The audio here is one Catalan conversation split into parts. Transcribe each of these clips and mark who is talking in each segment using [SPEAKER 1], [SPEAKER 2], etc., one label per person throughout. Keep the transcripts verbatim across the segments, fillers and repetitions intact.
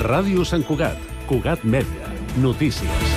[SPEAKER 1] Ràdio Sant Cugat, Cugat Mèdia, notícies.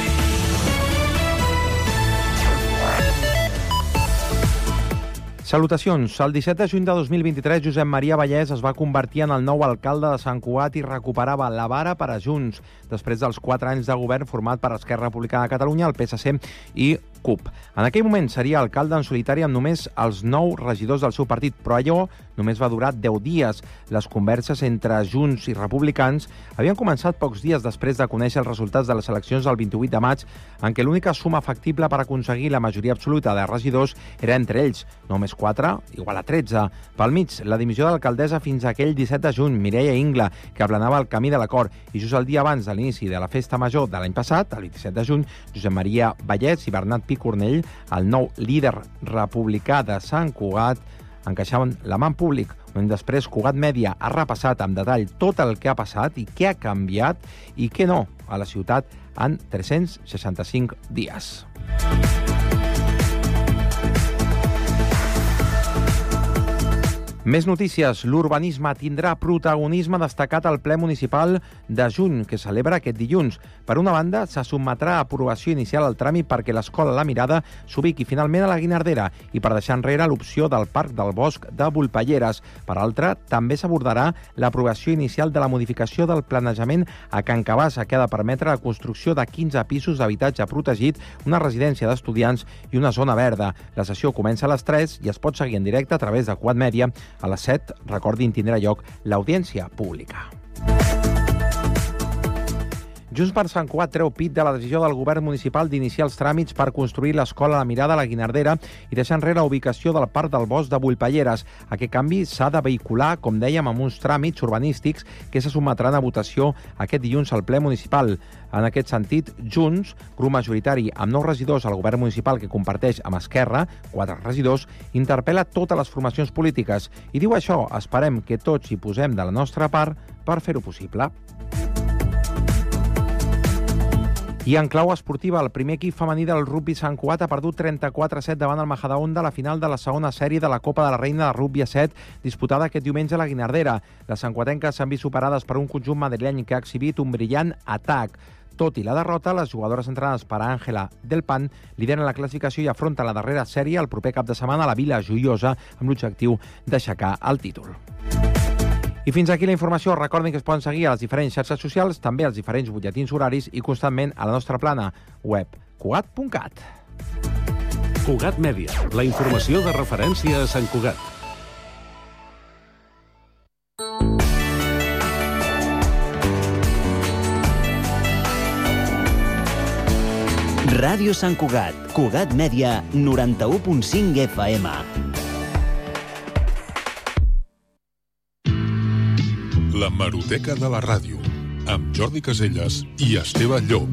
[SPEAKER 2] Salutacions. El disset de juny de dos mil vint-i-tres, Josep Maria Vallès es va convertir en el nou alcalde de Sant Cugat i recuperava la vara per a Junts, després dels quatre anys de govern format per Esquerra Republicana de Catalunya, el P S C i C U P. En aquell moment seria alcalde en solitari amb només els nou regidors del seu partit, però allò només va durar deu dies. Les converses entre Junts i republicans havien començat pocs dies després de conèixer els resultats de les eleccions del vint-i-vuit de maig, en què l'única suma factible per aconseguir la majoria absoluta de regidors era entre ells, només quatre igual a tretze. Pel mig, la dimissió de l'alcaldessa fins aquell disset de juny, Mireia Ingla, que aplanava el camí de l'acord, i just el dia abans de l'inici de la festa major de l'any passat, el vint-i-set de juny, Josep Maria Vallès i Bernat Picornell, el nou líder republicà de Sant Cugat, encaixaven la mà en públic. Un any després, Cugat Mèdia ha repassat amb detall tot el que ha passat i què ha canviat i què no a la ciutat en tres-cents seixanta-cinc dies. Més notícies. L'urbanisme tindrà protagonisme destacat al ple municipal de juny, que celebra aquest dilluns. Per una banda, se sotmetrà a aprovació inicial al tràmit perquè l'escola La Mirada s'ubiqui finalment a la Guinardera i per deixar enrere l'opció del Parc del Bosc de Volpelleres. Per altra, també s'abordarà l'aprovació inicial de la modificació del planejament a Can Cabassa, que ha de permetre la construcció de quinze pisos d'habitatge protegit, una residència d'estudiants i una zona verda. La sessió comença a les tres i es pot seguir en directe a través de Cugat Mèdia. A les set, recordin, tindrà lloc l'audiència pública. Junts per Sant Cugat treu pit de la decisió del govern municipal d'iniciar els tràmits per construir l'escola La Mirada a la Guinardera i deixar enrere la ubicació del Parc del Bosc de Volpelleres. Aquest canvi s'ha de vehicular, com dèiem, amb uns tràmits urbanístics que se sotmetran a votació aquest dilluns al ple municipal. En aquest sentit, Junts, grup majoritari amb nou regidors al govern municipal que comparteix amb Esquerra, quatre regidors, interpel·la totes les formacions polítiques i diu això: esperem que tots hi posem de la nostra part per fer-ho possible. I en clau esportiva, el primer equip femení del rugbi Sant Cugat ha perdut trenta-quatre a set davant el Majadahonda a la final de la segona sèrie de la Copa de la Reina de Rugbi a set, disputada aquest diumenge a la Guinardera. Les sancuatenques s'han vist superades per un conjunt madrileny que ha exhibit un brillant atac. Tot i la derrota, les jugadores entrenades per Àngela Del Pan lideren la classificació i afronten la darrera sèrie el proper cap de setmana a la Vila Joiosa amb l'objectiu d'aixecar el títol. I fins aquí la informació. Recordin que es poden seguir a les diferents xarxes socials, també als diferents butlletins horaris i constantment a la nostra plana web cugat punt cat.
[SPEAKER 1] Cugat Mèdia, la informació de referència a Sant Cugat.
[SPEAKER 3] Ràdio Sant Cugat, Cugat Mèdia, noranta-u punt cinc F M.
[SPEAKER 4] La Hemeroteca de la Ràdio, amb Jordi Caselles i Esteve Llop.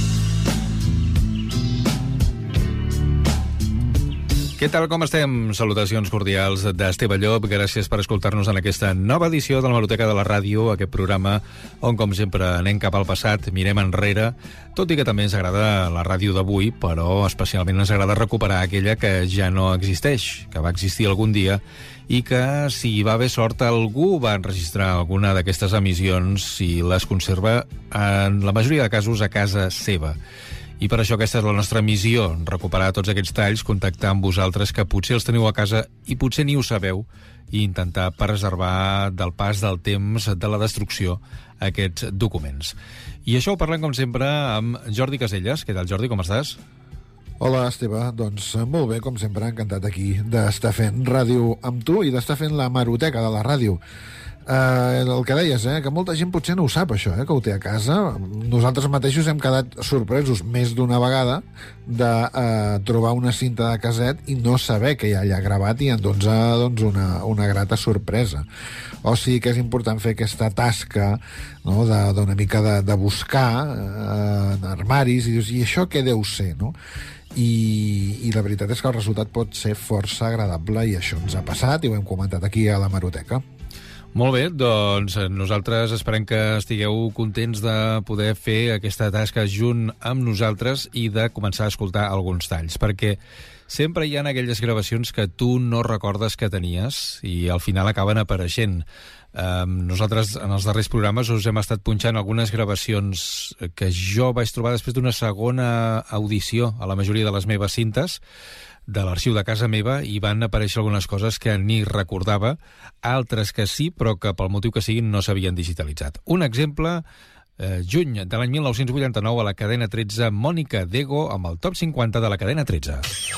[SPEAKER 5] Què tal, com estem? Salutacions cordials d'Esteve Llop. Gràcies per escoltar-nos en aquesta nova edició de la Hemeroteca de la Ràdio, aquest programa on, com sempre, anem cap al passat, mirem enrere, tot i que també ens agrada la ràdio d'avui, però especialment ens agrada recuperar aquella que ja no existeix, que va existir algun dia, i que, si hi va haver sort, algú va enregistrar alguna d'aquestes emissions i les conserva, en la majoria de casos, a casa seva. I per això aquesta és la nostra missió, recuperar tots aquests talls, contactar amb vosaltres que potser els teniu a casa i potser ni ho sabeu, i intentar preservar del pas del temps, de la destrucció, aquests documents. I això ho parlem, com sempre, amb Jordi Caselles. Què tal, Jordi, com estàs?
[SPEAKER 6] Hola, Esteve. Doncs molt bé, com sempre, encantat aquí d'estar fent ràdio amb tu i d'estar fent la hemeroteca de la ràdio. Uh, el que deies, eh, que molta gent potser no ho sap, això, eh, que ho té a casa. Nosaltres mateixos hem quedat sorpresos més d'una vegada de uh, trobar una cinta de caset i no saber que hi ha allà gravat, i doncs, uh, doncs una, una grata sorpresa. O sigui que és important fer aquesta tasca, no, d'una mica de, de buscar uh, en armaris i dius, i això què deu ser, no? I, i la veritat és que el resultat pot ser força agradable, i això ens ha passat i ho hem comentat aquí a la Hemeroteca.
[SPEAKER 5] Molt bé, doncs nosaltres esperem que estigueu contents de poder fer aquesta tasca junt amb nosaltres i de començar a escoltar alguns talls, perquè sempre hi ha aquelles gravacions que tu no recordes que tenies i al final acaben apareixent. Um, nosaltres, en els darrers programes, us hem estat punxant algunes gravacions que jo vaig trobar després d'una segona audició a la majoria de les meves cintes de l'arxiu de casa meva, i van aparèixer algunes coses que ni recordava, altres que sí, però que pel motiu que siguin no s'havien digitalitzat. Un exemple, eh, juny de l'any mil nou-cents vuitanta-nou, a la cadena tretze, Mònica Dego amb el top cinquanta de la cadena tretze.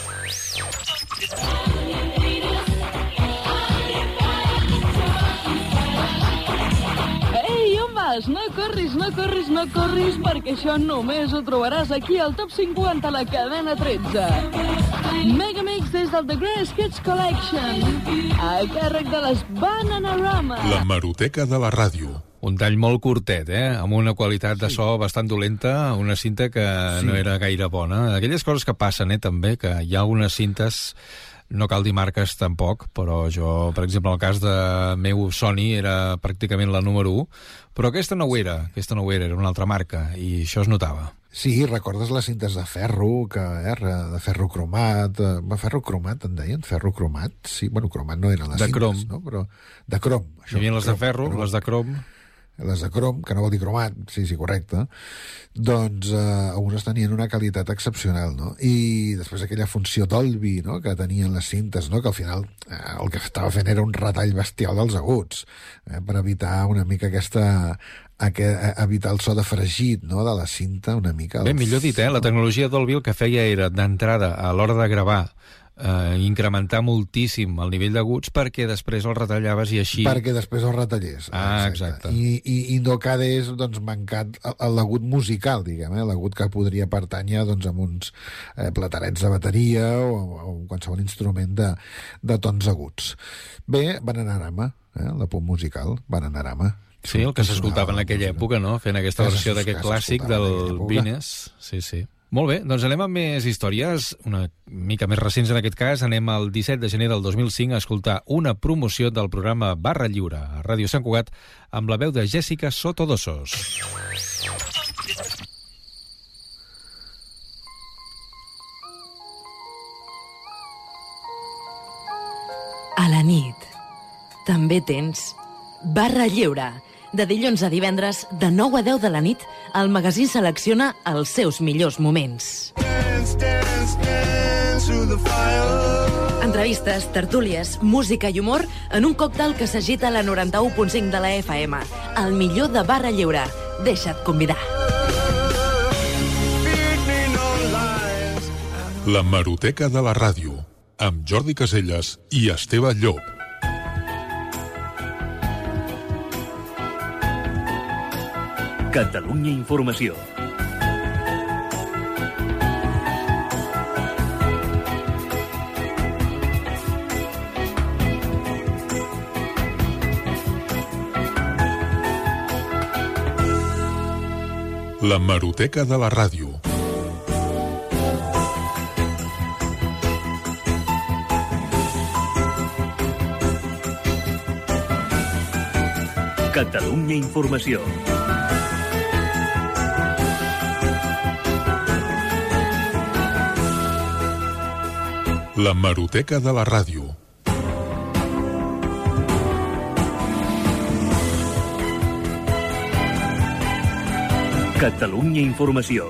[SPEAKER 7] No corris, no corris, no corris, perquè això només ho trobaràs aquí al top cinquanta, la cadena tretze. Megamix des del The Greatest Hits Collection, a càrrec de les Bananarama.
[SPEAKER 4] La Maroteca de la ràdio.
[SPEAKER 5] Un tall molt curtet, eh? Amb una qualitat de so bastant dolenta, una cinta que sí. no era gaire bona. Aquelles coses que passen, eh, també, que hi ha algunes cintes... No cal dir marques tampoc, però jo, per exemple, en el cas de meu Sony era pràcticament la número u, però aquesta no ho era, aquesta no ho era, era una altra marca, i això es notava.
[SPEAKER 6] Sí, recordes les cintes de ferro, que eh, de ferro cromat, eh, ferro cromat en deien, ferro cromat, sí, bueno, cromat no eren les
[SPEAKER 5] de
[SPEAKER 6] cintes,
[SPEAKER 5] crom.
[SPEAKER 6] no? Però de crom.
[SPEAKER 5] Això, hi havia les crom, de ferro, crom. les de crom...
[SPEAKER 6] les de crom, que no vol dir cromat, sí, sí, correcte, doncs eh, algunes tenien una qualitat excepcional, no? I després aquella funció Dolby, no?, que tenien les cintes, no?, que al final eh, el que estava fent era un retall bestial dels aguts, eh, per evitar una mica aquesta... Aquest, evitar el so de fregit, no?, de la cinta, una mica...
[SPEAKER 5] Bé, millor dit, eh? La tecnologia Dolby el que feia era, d'entrada, a l'hora de gravar, eh, incrementar moltíssim el nivell d'aguts perquè després el retallaves i així...
[SPEAKER 6] Perquè després el retallés.
[SPEAKER 5] Ah, exacte. exacte.
[SPEAKER 6] I, i, i no quedés, doncs, mancat l'agut musical, diguem, eh? L'agut que podria pertànyer, doncs, amb uns eh, platerets de bateria o, o qualsevol instrument de, de tons aguts. Bé, Bananarama, eh? La pop musical, Bananarama.
[SPEAKER 5] Sí, el que s'escoltava en aquella època, no?, fent aquesta versió d'aquest clàssic del Vines. Sí, sí. Molt bé, doncs anem amb més històries, una mica més recents en aquest cas. Anem al disset de gener del dos mil cinc a escoltar una promoció del programa Barra Lliure a Ràdio Sant Cugat amb la veu de Jessica Sotodosos.
[SPEAKER 8] A la nit també tens Barra Lliure. De dilluns a divendres, de nou a deu de la nit, el magazín selecciona els seus millors moments. Dance, dance, dance Entrevistes, tertúlies, música i humor en un còctel que s'agita a la noranta-u punt cinc de la F M. El millor de Barra Lliure. Deixa't convidar.
[SPEAKER 4] La Maroteca de la ràdio, amb Jordi Caselles i Esteve Llop.
[SPEAKER 3] Catalunya Informació.
[SPEAKER 4] La Maroteca de la ràdio.
[SPEAKER 3] Catalunya Informació.
[SPEAKER 4] La Maroteca de la ràdio.
[SPEAKER 3] Catalunya Informació.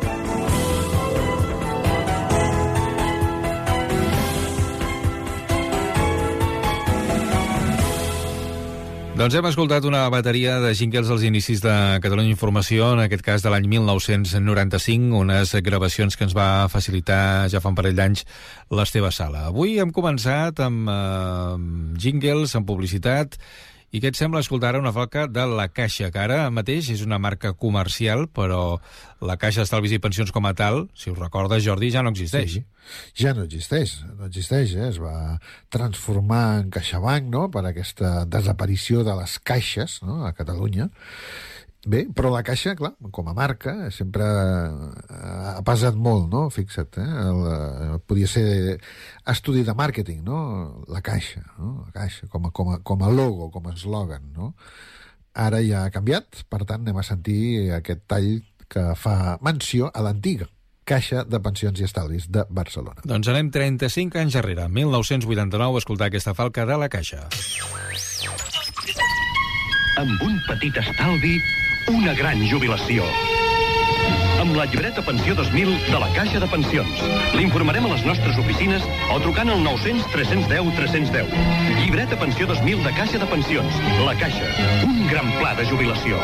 [SPEAKER 5] Doncs hem escoltat una bateria de jingles als inicis de Catalunya Informació, en aquest cas de l'any mil nou-cents noranta-cinc, unes gravacions que ens va facilitar ja fa un parell d'anys l'Esteve Sala. Avui hem començat amb eh, jingles, amb publicitat, i què et sembla escoltar ara una falca de La Caixa, que ara mateix és una marca comercial, però la Caixa d'Estalvis i Pensions com a tal, si us recordes, Jordi, ja no existeix.
[SPEAKER 6] Sí, ja no existeix, no existeix, eh? Es va transformar en CaixaBank, no?, per aquesta desaparició de les caixes, no?, a Catalunya. Bé, però la Caixa, clar, com a marca, sempre ha pesat molt, no? Fixa't, eh? El, podia ser estudi de màrqueting, no? La Caixa, no? La Caixa, com a, com a, com a logo, com a eslògan, no? Ara ja ha canviat, per tant, anem a sentir aquest tall que fa menció a l'antiga Caixa de Pensions i Estalvis de Barcelona.
[SPEAKER 5] Doncs anem trenta-cinc anys darrere, mil nou-cents vuitanta-nou, a escoltar aquesta falca de La Caixa.
[SPEAKER 9] amb un petit estalvi, una gran jubilació. Amb la llibreta Pensió dos mil de la Caixa de Pensions. L'informarem a les nostres oficines o trucant al nou-cents tres-cents deu tres-cents deu. Llibreta Pensió dos mil de Caixa de Pensions. La Caixa, un gran pla de jubilació.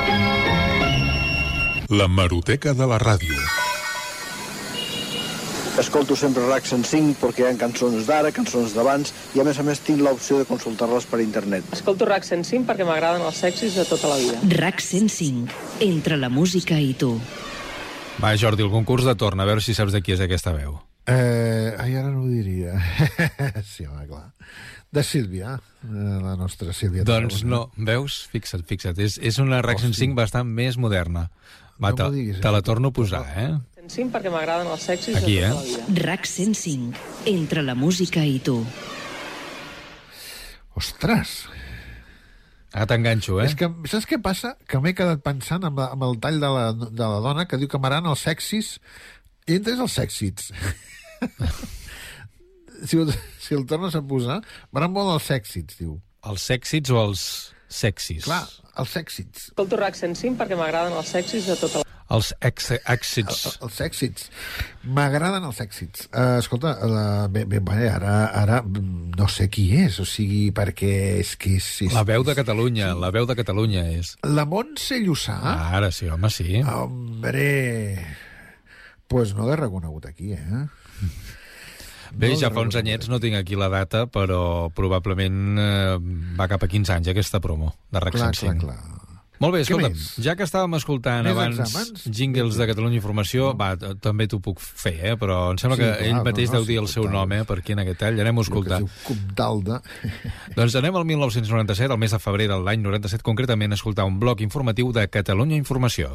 [SPEAKER 4] L'hemeroteca de la ràdio.
[SPEAKER 10] Escolto sempre RAC cent cinc perquè hi ha cançons d'ara, cançons d'abans, i a més a més tinc l'opció de consultar-les per internet.
[SPEAKER 11] Escolto RAC cent cinc perquè m'agraden els sexis de tota la vida.
[SPEAKER 12] RAC cent cinc, entre la música i tu.
[SPEAKER 5] Va, Jordi, el concurs de torn, a veure si saps de qui és aquesta veu.
[SPEAKER 6] Eh, ai, ara no ho diria. Sí, home, clar. De Sílvia, la nostra Sílvia.
[SPEAKER 5] Doncs no, veus? Fixa't, fixa't. És, és una RAC cent cinc bastant més moderna. Va, te, te la torno a posar, eh?
[SPEAKER 11] cent cinc perquè m'agraden els sexis
[SPEAKER 5] Aquí,
[SPEAKER 11] de tota
[SPEAKER 5] eh?
[SPEAKER 11] la vida.
[SPEAKER 12] RAC cent cinc, entre la música i tu.
[SPEAKER 6] Ostres!
[SPEAKER 5] Ah, t'enganxo, eh?
[SPEAKER 6] És que, saps què passa? Que m'he quedat pensant amb, la, amb el tall de la, de la dona que diu que m'agraden els sexis i entres els sèxits. si, si el tornes a posar, m'agraden molt els sèxits, diu.
[SPEAKER 5] Els sèxits o els sexis?
[SPEAKER 6] Clar, els sèxits.
[SPEAKER 11] Escolto RAC cent cinc perquè m'agraden els sexis de tota la vida.
[SPEAKER 5] Els èxits.
[SPEAKER 6] El, els èxits. M'agraden els èxits. Uh, escolta, la, bé, bé, bé, ara, ara no sé qui és, o sigui, perquè és que... És, és,
[SPEAKER 5] la veu de Catalunya, sí. La veu de Catalunya és...
[SPEAKER 6] La Montse Llussà?
[SPEAKER 5] Ah, ara sí, home, sí.
[SPEAKER 6] Hombre... Pues no l'he reconegut aquí, eh?
[SPEAKER 5] Bé, no ja fa uns anyets no tinc aquí la data, però probablement eh, va cap a quinze anys aquesta promo de RAC cent cinc.
[SPEAKER 6] Clar, clar, clar.
[SPEAKER 5] Molt bé, escolta, ja que estàvem escoltant
[SPEAKER 6] més
[SPEAKER 5] abans
[SPEAKER 6] exàmens?
[SPEAKER 5] jingles de Catalunya Informació, va, també t'ho puc fer, eh? Però em sembla sí, que clar, ell mateix no, no, deu dir sí, el seu nom, eh? Per aquí en aquest tall, anem a escoltar.
[SPEAKER 6] Comtalda.
[SPEAKER 5] Doncs anem al mil nou-cents noranta-set, el mes de febrer de l'any noranta-set, concretament, a escoltar un bloc informatiu de Catalunya Informació.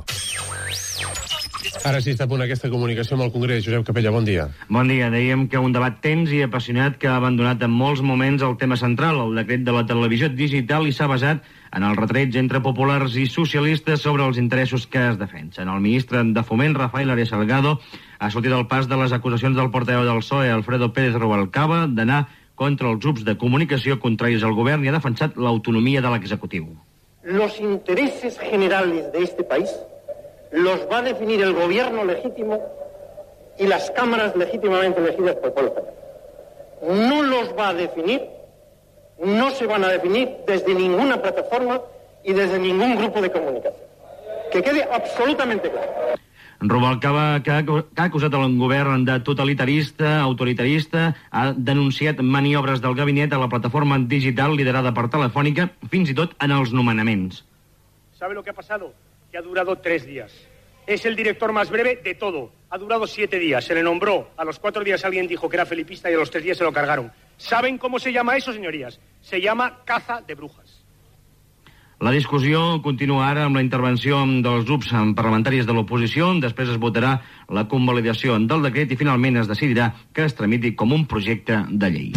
[SPEAKER 13] Ara sí està a punt aquesta comunicació amb el Congrés. Josep Capella, bon dia.
[SPEAKER 14] Bon dia. Dèiem que un debat tens i apassionat que ha abandonat en molts moments el tema central, el decret de la televisió digital, i s'ha basat en el retreig entre populars i socialistes sobre els interessos que es defensen. El ministre de Foment, Rafael Arias Salgado, ha sortit al pas de les acusacions del portaveu del P S O E, Alfredo Pérez Rubalcaba, d'anar contra els grups de comunicació contraris al govern i ha defensat l'autonomia de l'executiu.
[SPEAKER 15] Los intereses generales de este país los va a definir el gobierno legítimo y las cámaras legítimamente elegidas por el pueblo español. No los va a definir, no se van a definir desde ninguna plataforma y desde ningún grupo de comunicación. Que quede absolutamente claro.
[SPEAKER 14] Rubalcaba, que ha, que ha acusat el govern de totalitarista, autoritarista, ha denunciat maniobres del gabinet a la plataforma digital liderada per Telefònica, fins i tot en els nomenaments.
[SPEAKER 16] ¿Sabe lo que ha pasado? Que ha durado tres días. Es el director más breve de todo. Ha durado siete días. Se le nombró. A los cuatro días alguien dijo que era felipista y a los tres días se lo cargaron. ¿Saben cómo se llama eso, señorías? Se llama caza de brujas.
[SPEAKER 14] La discussió continua ara amb la intervenció dels grups parlamentaris de l'oposició. Després es votarà la convalidació del decret i finalment es decidirà que es tramiti com un projecte de llei.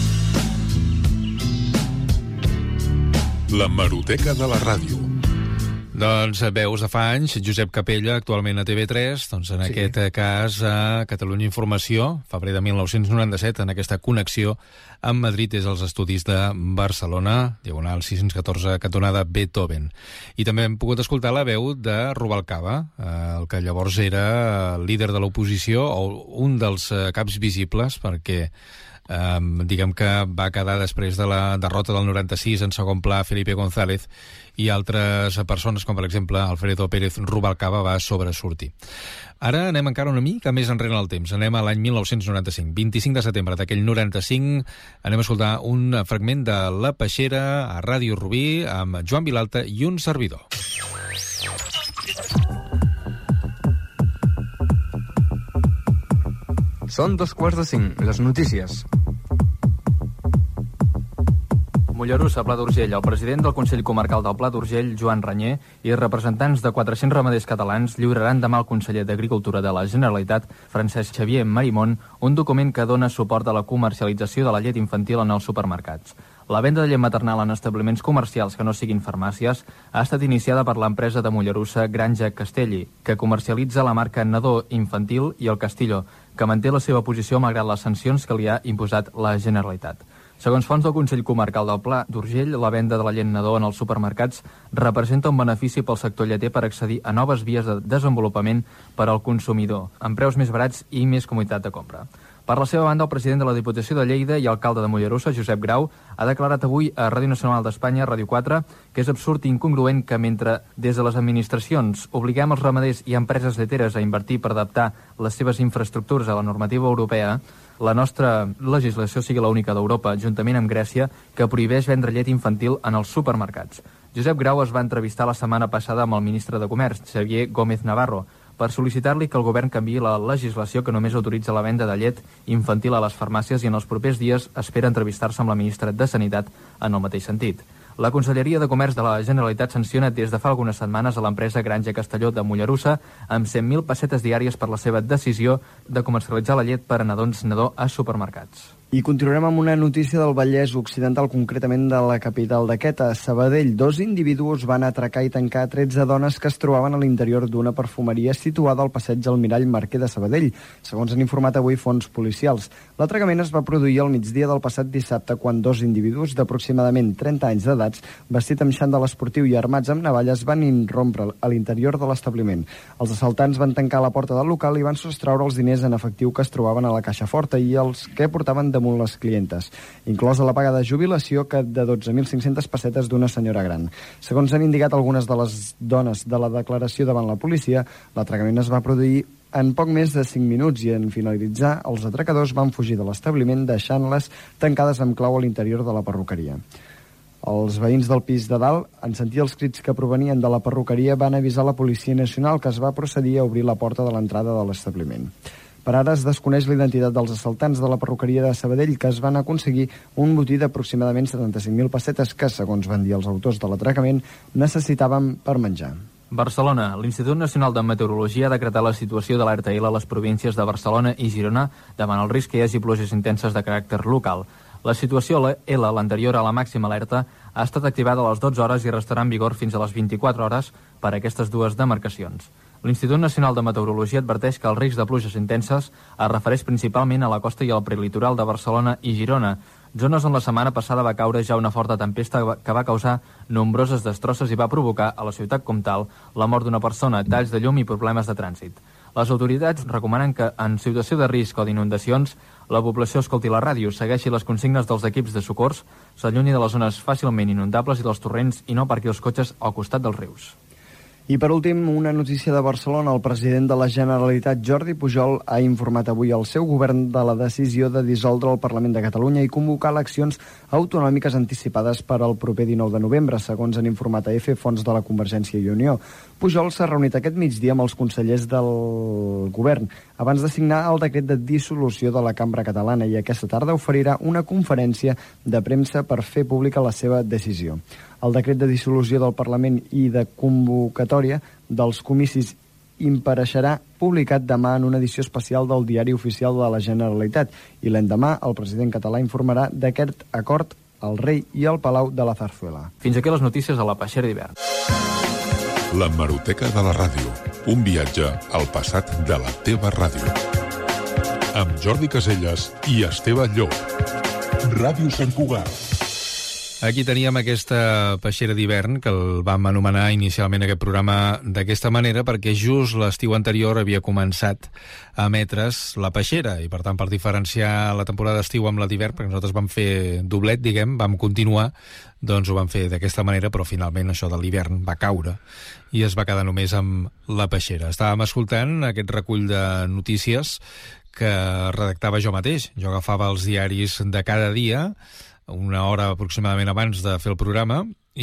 [SPEAKER 4] L'hemeroteca de la ràdio.
[SPEAKER 5] Doncs veus de fa anys, Josep Capella, actualment a T V tres, doncs en sí. aquest cas a Catalunya Informació, febrer de mil nou-cents noranta-set, en aquesta connexió amb Madrid des dels estudis de Barcelona, diagonal sis-cents catorze, cantonada Beethoven. I també hem pogut escoltar la veu de Rubalcaba, el que llavors era líder de l'oposició, o un dels caps visibles, perquè Um, diguem que va quedar després de la derrota del noranta-sis en segon pla Felipe González i altres persones com per exemple Alfredo Pérez Rubalcaba va sobresortir. Ara anem encara una mica més enrere en el temps, anem a l'any mil nou-cents noranta-cinc, vint-i-cinc de setembre d'aquell noranta-cinc, anem a escoltar un fragment de La Peixera a Ràdio Rubí amb Joan Vilalta i un servidor.
[SPEAKER 17] Són dos quarts de cinc, les notícies. Mollerussa, Pla d'Urgell. El president del Consell Comarcal del Pla d'Urgell, Joan Ranyer, i representants de quatre-cents ramaders catalans lliuraran demà al conseller d'Agricultura de la Generalitat, Francesc Xavier Marimón, un document que dona suport a la comercialització de la llet infantil en els supermercats. La venda de llet maternal en establiments comercials que no siguin farmàcies ha estat iniciada per l'empresa de Mollerussa Granja Castelli, que comercialitza la marca Nadó Infantil i el Castillo, que manté la seva posició malgrat les sancions que li ha imposat la Generalitat. Segons fonts del Consell Comarcal del Pla d'Urgell, la venda de la llet Nadó en els supermercats representa un benefici pel sector lleter per accedir a noves vies de desenvolupament per al consumidor, amb preus més barats i més comoditat de compra. Per la seva banda, el president de la Diputació de Lleida i alcalde de Mollerussa, Josep Grau, ha declarat avui a Ràdio Nacional d'Espanya, Ràdio quatre, que és absurd i incongruent que mentre des de les administracions obliguem els ramaders i empreses lleteres a invertir per adaptar les seves infraestructures a la normativa europea, la nostra legislació sigui l'única d'Europa, juntament amb Grècia, que prohibeix vendre llet infantil en els supermercats. Josep Grau es va entrevistar la setmana passada amb el ministre de Comerç, Xavier Gómez Navarro, per sol·licitar-li que el govern canviï la legislació que només autoritza la venda de llet infantil a les farmàcies i en els propers dies espera entrevistar-se amb la ministra de Sanitat en el mateix sentit. La Conselleria de Comerç de la Generalitat sanciona des de fa algunes setmanes a l'empresa Granja Castelló de Mollerussa amb cent mil pessetes diàries per la seva decisió de comercialitzar la llet per a nadons nadó a supermercats.
[SPEAKER 18] I continuarem amb una notícia del Vallès Occidental, concretament de la capital d'aquest. A Sabadell, dos individus van atracar i tancar tretze dones que es trobaven a l'interior d'una perfumeria situada al passeig Almirall Marquer de Sabadell, segons han informat avui fonts policials. L'atracament es va produir al migdia del passat dissabte quan dos individus d'aproximadament trenta anys d'edats, vestits amb xandall esportiu i armats amb navalles, van irrompre a l'interior de l'establiment. Els assaltants van tancar la porta del local i van sostreure els diners en efectiu que es trobaven a la caixa forta i els que portaven damunt les clientes, inclosa la paga de jubilació que de dotze mil cinc-centes pessetes d'una senyora gran. Segons han indicat algunes de les dones de la declaració davant la policia, l'atracament es va produir en poc més de cinc minuts i en finalitzar, els atracadors van fugir de l'establiment deixant-les tancades amb clau a l'interior de la perruqueria. Els veïns del pis de dalt, en sentir els crits que provenien de la perruqueria, van avisar la Policia Nacional, que es va procedir a obrir la porta de l'entrada de l'establiment. Per ara es desconeix la identitat dels assaltants de la perruqueria de Sabadell, que es van aconseguir un botí d'aproximadament setanta-cinc mil pessetes que, segons van dir els autors de l'atracament, necessitaven per menjar.
[SPEAKER 17] Barcelona. L'Institut Nacional de Meteorologia ha decretat la situació d'alerta L a les províncies de Barcelona i Girona davant el risc que hi hagi pluges intenses de caràcter local. La situació L, l'anterior a la màxima alerta, ha estat activada a les dotze hores i restarà en vigor fins a les vint-i-quatre hores per a aquestes dues demarcacions. L'Institut Nacional de Meteorologia adverteix que el risc de pluges intenses es refereix principalment a la costa i al prelitoral de Barcelona i Girona, zones on la setmana passada va caure ja una forta tempesta que va causar nombroses destrosses i va provocar a la ciutat comtal la mort d'una persona, talls de llum i problemes de trànsit. Les autoritats recomanen que, en situació de risc o d'inundacions, la població escolti la ràdio, segueixi les consignes dels equips de socors, s'allunyi de les zones fàcilment inundables i dels torrents i no aparqui els cotxes al costat dels rius.
[SPEAKER 18] I per últim, una notícia de Barcelona. El president de la Generalitat, Jordi Pujol, ha informat avui al seu govern de la decisió de dissoldre el Parlament de Catalunya i convocar eleccions autonòmiques anticipades per al proper dinou de novembre, segons han informat a EFE fonts de la Convergència i Unió. Pujol s'ha reunit aquest migdia amb els consellers del govern abans de signar el decret de dissolució de la Cambra Catalana i aquesta tarda oferirà una conferència de premsa per fer pública la seva decisió. El decret de dissolució del Parlament i de convocatòria dels comicis impareixerà publicat demà en una edició especial del Diari Oficial de la Generalitat i l'endemà el president català informarà d'aquest acord al rei i al Palau de la Zarzuela.
[SPEAKER 17] Fins aquí les notícies a la Peixera d'hivern.
[SPEAKER 4] L'hemeroteca de la ràdio. Un viatge al passat de la teva ràdio. Amb Jordi Caselles i Esteve Llop. Ràdio Sant Cugat.
[SPEAKER 5] Aquí teníem aquesta peixera d'hivern, que el vam anomenar inicialment aquest programa d'aquesta manera, perquè just l'estiu anterior havia començat a emetre's la peixera, i per tant, per diferenciar la temporada d'estiu amb la d'hivern, perquè nosaltres vam fer doblet, diguem, vam continuar, doncs ho vam fer d'aquesta manera, però finalment això de l'hivern va caure i es va quedar només amb la peixera. Estàvem escoltant aquest recull de notícies que redactava jo mateix. Jo agafava els diaris de cada dia, una hora aproximadament abans de fer el programa,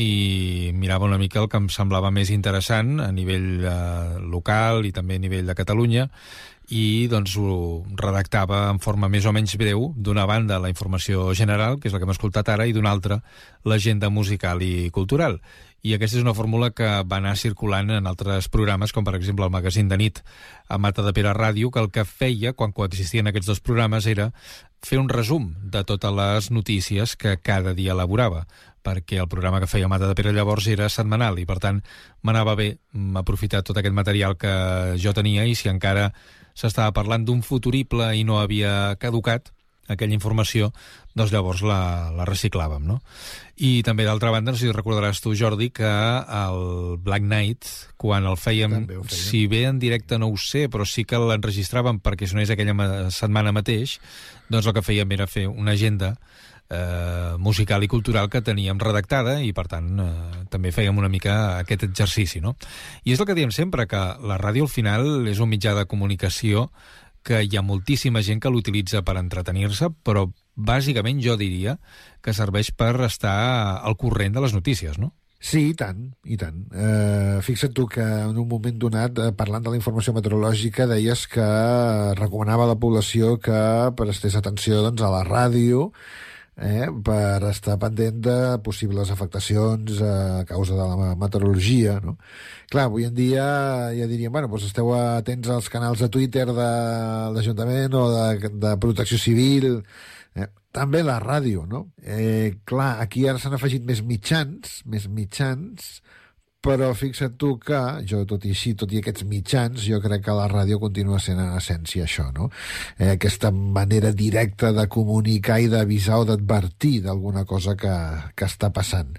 [SPEAKER 5] i mirava una mica el que em semblava més interessant a nivell eh, local i també a nivell de Catalunya, i doncs ho redactava en forma més o menys breu, d'una banda la informació general, que és la que hem escoltat ara, i d'una altra l'agenda musical i cultural. I aquesta és una fórmula que va anar circulant en altres programes, com per exemple el magazín de nit a Matadepera Ràdio, que el que feia, quan coexistien aquests dos programes, era fer un resum de totes les notícies que cada dia elaborava, perquè el programa que feia Matadepera llavors era setmanal i, per tant, m'anava bé aprofitar tot aquest material que jo tenia, i si encara s'estava parlant d'un futurible i no havia caducat, aquella informació, doncs llavors la, la reciclàvem, no? I també, d'altra banda, no sé si recordaràs tu, Jordi, que el Black Knight, quan el fèiem, fèiem, si bé en directe no ho sé, però sí que l'enregistràvem perquè sonés aquella setmana mateix, doncs el que fèiem era fer una agenda eh, musical i cultural que teníem redactada i, per tant, eh, també fèiem una mica aquest exercici, no? I és el que diem sempre, que la ràdio, al final, és un mitjà de comunicació que hi ha moltíssima gent que l'utilitza per entretenir-se, però bàsicament jo diria que serveix per estar al corrent de les notícies, no?
[SPEAKER 6] Sí, i tant, i tant. Eh, fixa't tu que en un moment donat, eh, parlant de la informació meteorològica, deies que recomanava a la població que prestés atenció doncs, a la ràdio, eh, per estar pendent de possibles afectacions a causa de la meteorologia, no? Clar, avui en dia ja diríem, bueno, doncs esteu atents als canals de Twitter de l'Ajuntament o de, de Protecció Civil, eh, també la ràdio, no? Eh, clar, aquí ara s'han afegit més mitjans, més mitjans, però fixa't tu que, jo tot i així, tot i aquests mitjans, jo crec que la ràdio continua sent en essència això, no? Eh, aquesta manera directa de comunicar i d'avisar o d'advertir d'alguna cosa que, que està passant.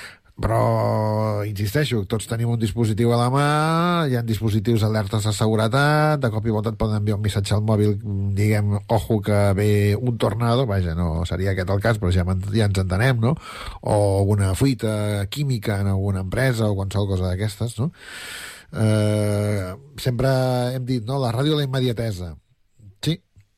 [SPEAKER 6] Però, insisteixo, tots tenim un dispositiu a la mà, hi ha dispositius alertes de seguretat, de cop i volta et poden enviar un missatge al mòbil, diguem, ojo que ve un tornado, vaja, no seria aquest el cas, però ja, ja ens entenem, no? O una fuita química en alguna empresa o qualsevol cosa d'aquestes, no? Eh, sempre hem dit, no?, la ràdio la immediatesa. Sí,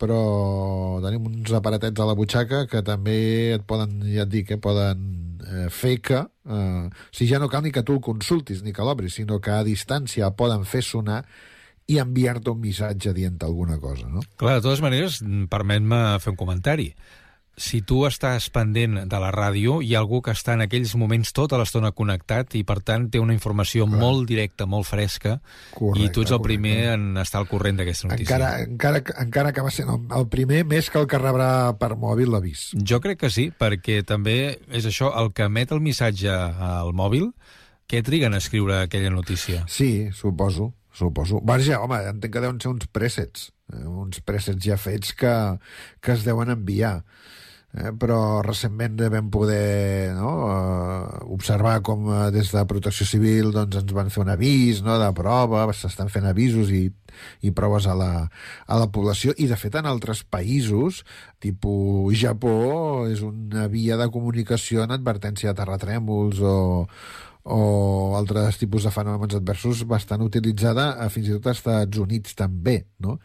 [SPEAKER 6] però tenim uns aparatets a la butxaca que també et poden, ja et dic, eh, poden eh, fer que, eh, si ja no cal ni que tu el consultis ni que l'obris, sinó que a distància el poden fer sonar i enviar-te un missatge dient alguna cosa, no?
[SPEAKER 5] Clar, de totes maneres, permet-me fer un comentari. Si tu estàs pendent de la ràdio, hi ha algú que està en aquells moments tota l'estona connectat i, per tant, té una informació Clar. molt directa, molt fresca, correcte, i tu ets el primer correcte. en estar al corrent d'aquesta notícia.
[SPEAKER 6] Encara, encara, encara acaba sent el primer més que el que rebrà per mòbil l'avís.
[SPEAKER 5] Jo crec que sí, perquè també és això, el que emet el missatge al mòbil, què triguen a escriure aquella notícia?
[SPEAKER 6] Sí, suposo. Suposo. Vaja, home, entenc que deuen ser uns presets, eh, uns presets ja fets que, que es deuen enviar. Eh, però recentment vam poder, no, uh, observar com uh, des de Protecció Civil doncs, ens van fer un avís, no, de prova, s'estan fent avisos i, i proves a la, a la població, i de fet en altres països, tipus Japó, és una via de comunicació en advertència de terratrèmols o o altres tipus de fenòmens adversos bastant utilitzada, a, fins i tot als Estats Units també, no?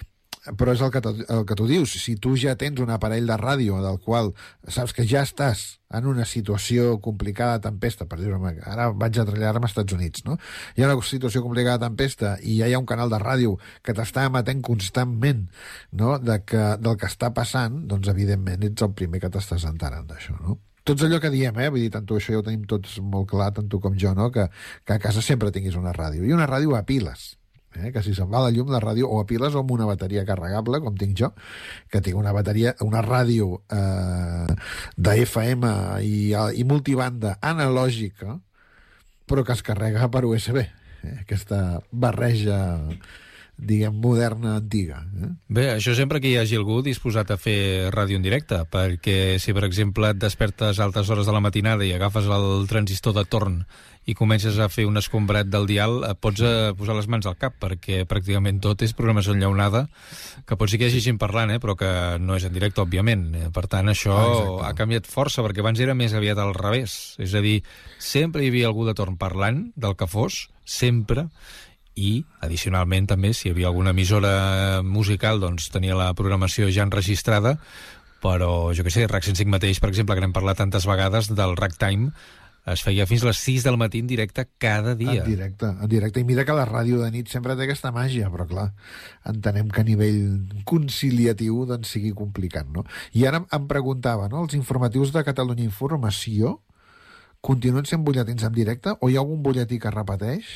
[SPEAKER 6] Però és el que, tu, el que tu dius, si tu ja tens un aparell de ràdio del qual saps que ja estàs en una situació complicada de tempesta, per dir-ho, ara vaig a treballar-me als Estats Units, no? Hi ha una situació complicada de tempesta i ja hi ha un canal de ràdio que t'està emetent constantment, no?, de que, del que està passant, doncs evidentment ets el primer que t'estàs enterant d'això, no? Tots allò que diem, eh? Vull dir, tant tu això ja ho tenim tots molt clar, tant tu com jo, no?, que, que a casa sempre tinguis una ràdio, i una ràdio a piles. Eh, que si se'n va la llum, la ràdio o a piles o amb una bateria carregable, com tinc jo, que tinc una bateria, una ràdio eh, de F M i, i multibanda analògica, però que es carrega per U S B. Eh, aquesta barreja, diguem, moderna, antiga. Eh?
[SPEAKER 5] Bé, això sempre que hi hagi algú disposat a fer ràdio en directe, perquè si, per exemple, et despertes a altes hores de la matinada i agafes el transistor de torn i comences a fer un escombrat del dial, et pots eh, posar les mans al cap, perquè pràcticament tot és programació enllaunada, que pot ser que hi hagi gent parlant, eh, però que no és en directe, òbviament. Per tant, això ah, ha canviat força, perquè abans era més aviat al revés. És a dir, sempre hi havia algú de torn parlant, del que fos, sempre, i, addicionalment, també, si hi havia alguna emissora musical, doncs tenia la programació ja enregistrada, però, jo què sé, RAC cent cinc mateix, per exemple, que n'hem parlat tantes vegades, del Ragtime, es feia fins a les sis del matí en directe cada dia.
[SPEAKER 6] En directe, en directe. I mira que la ràdio de nit sempre té aquesta màgia, però clar, entenem que a nivell conciliatiu doncs sigui complicat, no? I ara em preguntava, no?, els informatius de Catalunya Informació continuen sent butlletins en directe o hi ha algun butlletí que repeteix?